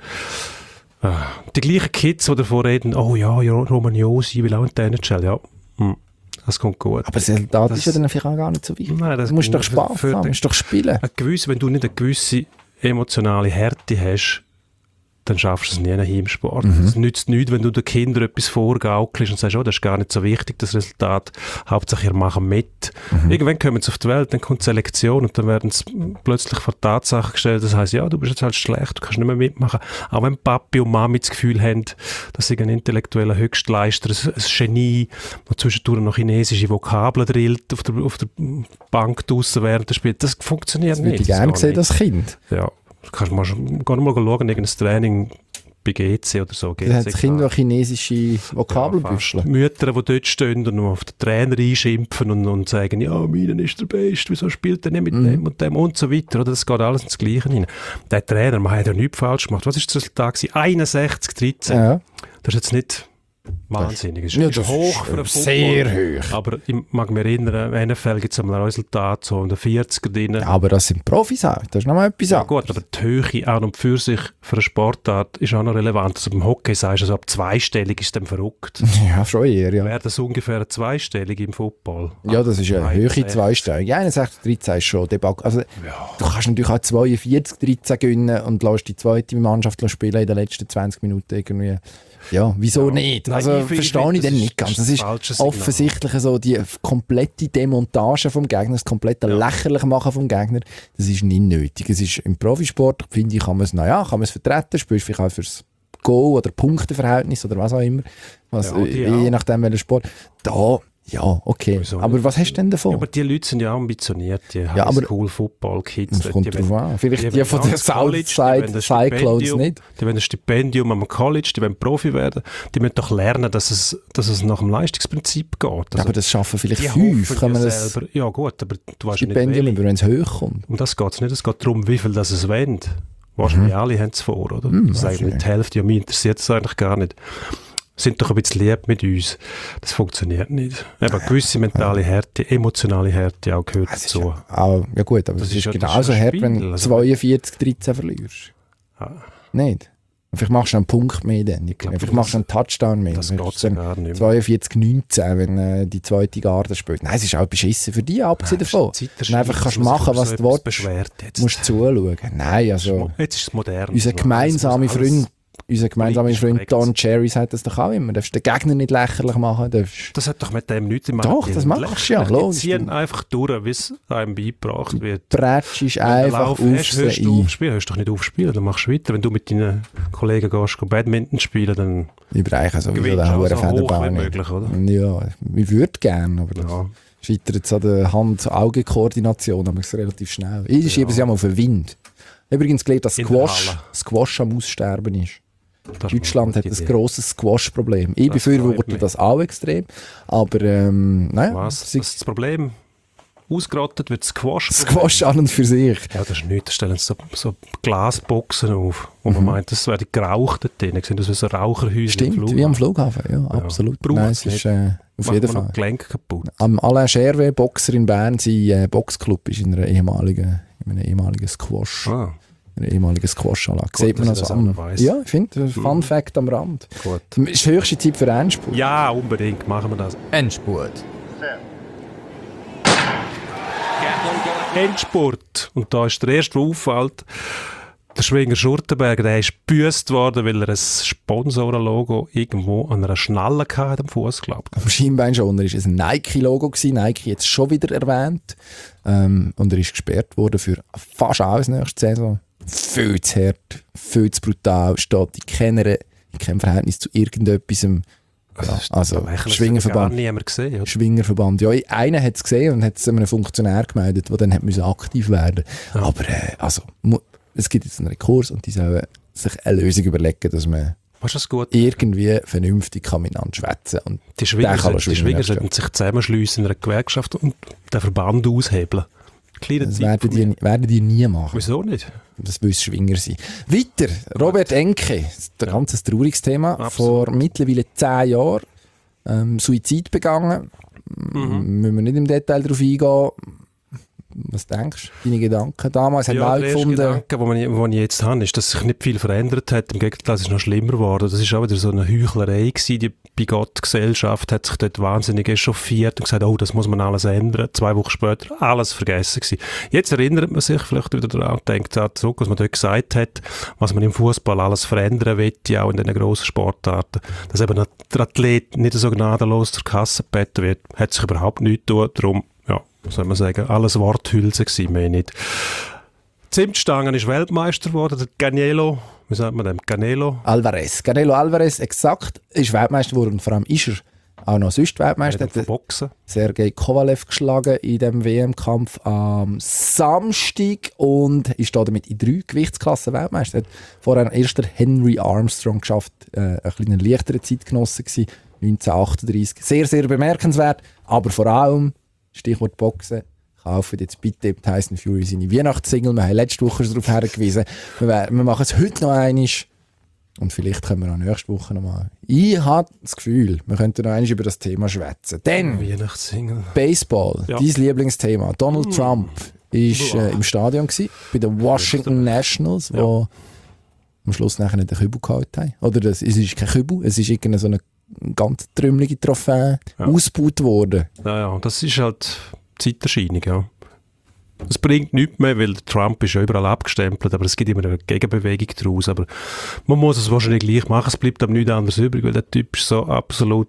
Ah, die gleichen Kids, die davor reden, oh ja, ja Romagnosi will auch in die N H L. Ja, hm, das kommt gut.
Aber das Resultat
Das-
ist ja dann vielleicht auch gar nicht so wichtig.
Nein, das-
du musst doch
für-
Spaß
für
haben, du
den-
musst doch spielen.
Eine gewisse, wenn du nicht eine gewisse emotionale Härte hast, dann schaffst du es nie in im Sport. Es nützt nichts, wenn du den Kindern etwas vorgaukelst und sagst, oh, das ist gar nicht so wichtig, das Resultat. Hauptsache, ihr macht mit. Irgendwann kommen sie auf die Welt, dann kommt die Selektion und dann werden sie plötzlich vor die Tatsache gestellt, das heisst, ja, du bist jetzt halt schlecht, du kannst nicht mehr mitmachen. Auch wenn Papi und Mami das Gefühl haben, dass sie ein intellektueller Höchstleister, ein, ein Genie, der zwischendurch noch chinesische Vokabeln drillt auf der, auf der Bank draussen während des Spiels, das funktioniert
Das würde
nicht.
ich gerne
geht
sehen,
nicht.
das Kind.
Ja, du kannst mal, schon- geh mal schauen, irgendein Training bei G C oder so.
Das hat das Kind noch chinesische Vokabeln
ja, fast.
büscheln.
Mütter, die dort stehen und auf den Trainer einschimpfen und, und sagen, ja, meinen ist der Beste, wieso spielt er nicht mit
Mhm.
dem und dem und so weiter. Oder? Das geht alles ins Gleiche rein. Der Trainer, man hat ja nichts falsch gemacht. Was war das Resultat gewesen? einundsechzig dreizehn.
Ja.
Das ist jetzt nicht wahnsinnig. Es ist,
Ja,
ist
das
hoch
ist
für einen
sehr
Football.
hoch.
Aber ich mag mich erinnern, im N F L gibt es einmal ein Resultat so in den vierziger drin.
Ja, aber das sind Profis auch. Das ist nochmal etwas
Ja
anderes.
gut, aber die Höhe an und für sich für eine Sportart ist auch noch relevant. Also beim Hockey sagst du, also ab zweistellig ist dann verrückt.
Ja, schon eher, ja.
Wäre das ungefähr eine zweistellig im Football?
Ja, das ist eine
dreizehn.
höhere Zweistellung. Ja, einundsechzig dreizehn ist schon Debakel. Also, du kannst natürlich auch zweiundvierzig dreizehn gewinnen und lässt die zweite Mannschaft spielen in den letzten zwanzig Minuten irgendwie. Ja, wieso
Ja.
nicht?
Nein,
Also,
ich finde-
verstehe ich
das
dann
ist-
nicht ganz.
das
Das
ist
ist
das falsche Signal.
offensichtlich so die komplette Demontage vom Gegner, das komplette
Ja.
lächerlich machen vom Gegner. Das ist nicht nötig. Es ist im Profisport, finde ich, kann man es, naja, kann man es vertreten, spielst vielleicht auch fürs Goal- oder Punkteverhältnis oder was auch immer. Was,
Ja, die
äh,
auch.
je nachdem, welcher Sport. Da, ja, okay.
Wieso
Aber
nicht?
was hast du denn davon?
Ja, aber die Leute sind ja ambitioniert, die
Ja, aber-
Highschool-Football-Kids.
Das kommt drauf an. Vielleicht die, von der Southside Cyclones
Cyclones
nicht.
Die wollen ein Stipendium am College, die wollen Profi werden. Die müssen doch lernen, dass es, dass es nach dem Leistungsprinzip geht. Also,
aber das schaffen vielleicht
die
fünf.
hoffen
Kann man
ja
das
selber. Ja gut, aber du weißt ja nicht,
Stipendium
welche.
über, wenn es hoch kommt?
Um das geht es nicht. Es geht darum, wie viel das es wollen. Wahrscheinlich alle haben es vor, oder?
Mhm,
das ist eigentlich
wahrscheinlich.
die Hälfte. Ja, mich interessiert es eigentlich gar nicht. Sind doch ein bisschen lieb mit uns. Das funktioniert nicht. Eben gewisse mentale Härte, emotionale Härte auch gehört
Es ist
dazu.
ja, auch, ja gut, aber
Das
es
ist
ist
ja- das
genauso
ist ein
hart, wenn
Spiel,
du
also-
zweiundvierzig dreizehn verlierst.
Ja.
Nicht? Und vielleicht machst du einen Punkt mehr dann.
glaub,
Vielleicht machst du einen Touchdown mehr.
Das
Dann
geht
ist es dann
gar nicht mehr.
zweiundvierzig neunzehn, wenn äh, die zweite Garde spielt. Nein, es ist auch beschissen für dich, abgesehen davon.
Zeit
Wenn du einfach kannst
dass man sich
machen,
über
was
so
du
etwas
willst,
beschwert jetzt.
musst du zuschauen. Nein, also...
Jetzt ist es modern.
Unser
Also,
gemeinsamer
alles- alles-
Freund, unser gemeinsamer
politisch
Freund
korrekt.
Don Cherry sagt das doch auch immer. Du darfst den Gegner nicht lächerlich machen. Du darfst
Das hat doch mit dem nichts zu
Doch, das machst du ja,
Die
logisch.
ziehen einfach durch, wie es einem beigebracht wird.
brätschst
Wenn du
einfach
Lauf
auf
hast, hörst
sie
du
ein.
auf spielen, hörst doch nicht auf spielen, dann machst du weiter. Wenn du mit deinen Kollegen gehst, gehst Badminton spielen, dann
Überreichen sowieso
gewinnst
den
du
hohen
so hoch wie
Federball nicht.
möglich, oder?
Ja, ich würde gerne, aber das
Ja.
scheitert jetzt an der Hand-Augen-Koordination, aber es ist relativ schnell. Ich schiebe es ja mal auf den Wind. Übrigens gelernt, dass
In der
Squash,
Halle.
Squash am Aussterben ist.
Das ist
Deutschland
eine
hat
gute
ein
Idee.
grosses Squash-Problem. Ich
Das freut
befürworte
mich.
das auch extrem. Aber ähm, naja,
Was?
sie-
Was ist das Problem? Ausgerottet wird Squash.
Squash an und für sich.
Ja, das ist nichts. Da stellen sie so, so Glasboxen auf, wo man
Mhm.
meint, das wäre geraucht dort drin. Sehen das wie so Raucherhäuser
Stimmt, wie am Flughafen, ja, absolut.
Braucht's
Nein, es ist äh, auf
Macht
jeden
man noch
Fall.
Gelenk kaputt.
Am Alain Scherwe, Boxer in Bern, sein äh, Boxclub ist in einer ehemaligen, in einem ehemaligen Squash,
Ah,
in einer ehemaligen Squash-Anlage.
Gut,
Sieht man
dass
also
ich das auch
am,
noch weiss.
ja, ich finde, ein Fun
Mhm.
Fact am Rand.
gut.
Es ist höchste Zeit für Endspurt.
Ja, unbedingt. Machen wir das.
Endspurt.
Endspurt. Und da ist der erste, der auffällt, der Schwinger Schurtenberger, der ist gebüßt worden, weil er ein Sponsorenlogo irgendwo an einer Schnalle hatte am Fuß, glaube ich.
Am Schienbeinschoner war ein Nike-Logo, Nike jetzt schon wieder erwähnt. Ähm, und er ist gesperrt worden für fast alles nächste Saison. Viel zu hart, viel zu brutal, steht in keiner, in keinem Verhältnis zu irgendetwas. Ja, also, Schwingerverband.
Gar niemand gesehen, oder?
Schwingerverband. Ja, einer hat es gesehen und hat es einem Funktionär gemeldet, der dann hat müssen aktiv werden musste.
Ja.
Aber äh, also, mu- es gibt jetzt einen Rekurs und die sollen sich eine Lösung überlegen, dass man
Was ist das gut?
irgendwie vernünftig kann miteinander schwätzen kann.
Die Schwinger,
Der kann
sollten-
auch
die
Schwinger
Schwinger
herstellen.
sollten sich zusammenschliessen in einer Gewerkschaft und den Verband aushebeln. Kleiner
Das
Tipp
werden
von
die,
mir.
werden die nie machen.
Wieso nicht?
Das will Schwinger sein. Weiter, Robert Enke. Das ist ein ganz trauriges Thema.
Absolut.
Vor mittlerweile zehn Jahren ähm, Suizid begangen.
Mhm.
Müssen wir nicht im Detail darauf eingehen. Was denkst du? Deine Gedanken? Damals haben wir
Ja,
auch
der erste
gefunden,
Gedanke, den ich, den ich jetzt habe, ist, dass sich nicht viel verändert hat. Im Gegenteil, es ist noch schlimmer geworden. Das ist auch wieder so eine Heuchlerei gewesen. Die Bigott-Gesellschaft hat sich dort wahnsinnig echauffiert und gesagt, oh, das muss man alles ändern. Zwei Wochen später, alles vergessen gewesen. Jetzt erinnert man sich vielleicht wieder daran und denkt auch zurück, was man dort gesagt hat, was man im Fußball alles verändern will, auch in diesen grossen Sportarten. Dass eben der Athlet nicht so gnadenlos zur Kasse gebeten wird, hat sich überhaupt nichts getan. Darum, ja, soll man sagen, alles Worthülse gewesen, mehr nicht. Zimtstangen ist Weltmeister geworden, der Canelo, wie sagt man dem, Canelo?
Alvarez. Canelo Alvarez, exakt, ist Weltmeister geworden und vor allem ist er auch noch sonst Weltmeister.
Hat er
Hat
Boxen.
Sergei Kovalev geschlagen in dem W M-Kampf am Samstag und ist da damit in drei Gewichtsklassen Weltmeister. Hat vorher erster Henry Armstrong geschafft, äh, ein bisschen leichtere Zeitgenosse gewesen, neunzehnhundertachtunddreißig. Sehr, sehr bemerkenswert, aber vor allem, Stichwort Boxen, kaufen jetzt bitte im Tyson Fury seine Weihnachtssingle. Wir haben letzte Woche schon darauf hingewiesen. Wir, wir machen es heute noch einmal. Und vielleicht können wir auch nächste Woche noch mal. Ich habe das Gefühl, wir könnten noch einmal über das Thema schwätzen. Denn
Weihnachtssingle.
Baseball,
Ja.
dein Lieblingsthema. Donald Trump war äh, im Stadion gewesen, bei den Washington Nationals,
Ja.
wo am Schluss nachher nicht den Kübel gehalten haben. Oder das, es ist kein Kübel, es ist irgendeine so eine ganz trümmelige Trophäe
Ja.
ausgebaut worden.
Ja, ja, das ist halt Zeiterscheinung, ja. Es bringt nichts mehr, weil der Trump ist ja überall abgestempelt, aber es gibt immer eine Gegenbewegung daraus. Aber man muss es wahrscheinlich gleich machen, es bleibt aber nichts anderes übrig, weil der Typ ist so absolut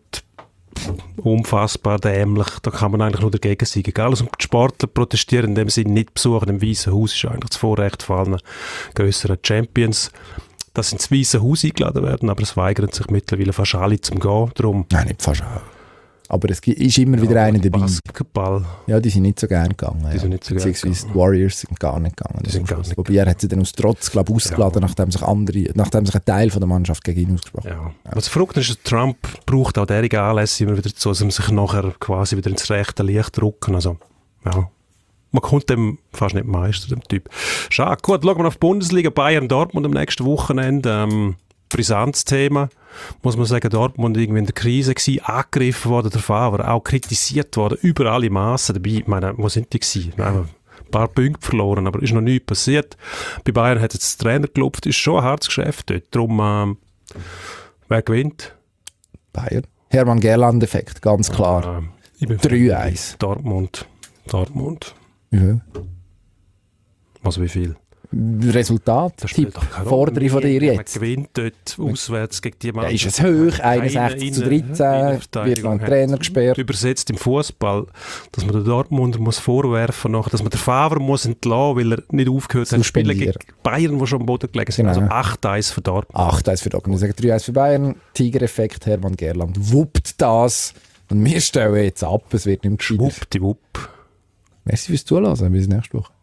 unfassbar dämlich. Da kann man eigentlich nur dagegen sein. Egal, also die Sportler protestieren in dem Sinne nicht besuchen im Weißen Haus, ist eigentlich das Vorrecht von allen grösseren Champions, dass sie ins Weiße Haus eingeladen werden, aber es weigern sich mittlerweile fast alle zum Gehen. Darum
Nein, nicht fast auch. Aber es gibt- ist immer wieder einer dabei.
Basketball.
Ja, die sind nicht so gern gegangen.
Die
ja.
sind nicht so gern
Beziehungsweise
gegangen.
die Warriors sind gar nicht gegangen.
Die sind gar nicht
Wobei er hat sie dann aus Trotz, glaube ich, ausgeladen, nachdem sich andere, nachdem sich ein Teil von der Mannschaft gegen ihn ausgesprochen hat.
Ja. Was verrückt ist, Trump braucht auch derige Anlässe immer wieder dazu, dass man sich nachher quasi wieder ins rechte Licht drücken. Also, ja. Man kommt dem fast nicht meister, dem Typ. Schade. Gut, schauen wir auf die Bundesliga. Bayern Dortmund am nächsten Wochenende. Ähm, brisantes Thema. Muss man sagen, Dortmund irgendwie in der Krise gewesen, angegriffen worden, der Favre, auch kritisiert worden, über alle Massen dabei. Ich meine, wo sind die gewesen? Ein paar Punkte verloren, aber ist noch nichts passiert. Bei Bayern hat jetzt der Trainer gelupft, ist schon ein hartes Geschäft dort. Darum, ähm, wer gewinnt?
Bayern. Hermann Gerland-Effekt, ganz klar.
Ähm, ich bin
drei eins.
Dortmund. Dortmund.
Ja.
Also wie viel?
Resultat,
Das spielt
Tipp,
doch keine Rolle.
fordere von dir
Man
jetzt.
gewinnt dort auswärts gegen die
Ja,
Mannschaft.
ist es hoch, einundsechzig zu dreizehn, wird noch ein Trainer gesperrt.
Übersetzt im Fußball, dass man den Dortmunder muss vorwerfen muss, dass man den Favre muss entlassen, weil er nicht aufgehört hat zu spielen gegen
Suspendieren.
Bayern, die schon am Boden gelegen sind.
Genau.
Also acht eins für Dortmund.
acht eins für Dortmund. Ich sage drei eins für Bayern. Tiger-Effekt, Hermann Gerland wuppt das. Und wir stellen jetzt ab, es wird nicht mehr gescheiter.
Schwuppdiwupp.
Merci fürs Zuhören, bis nächste Woche.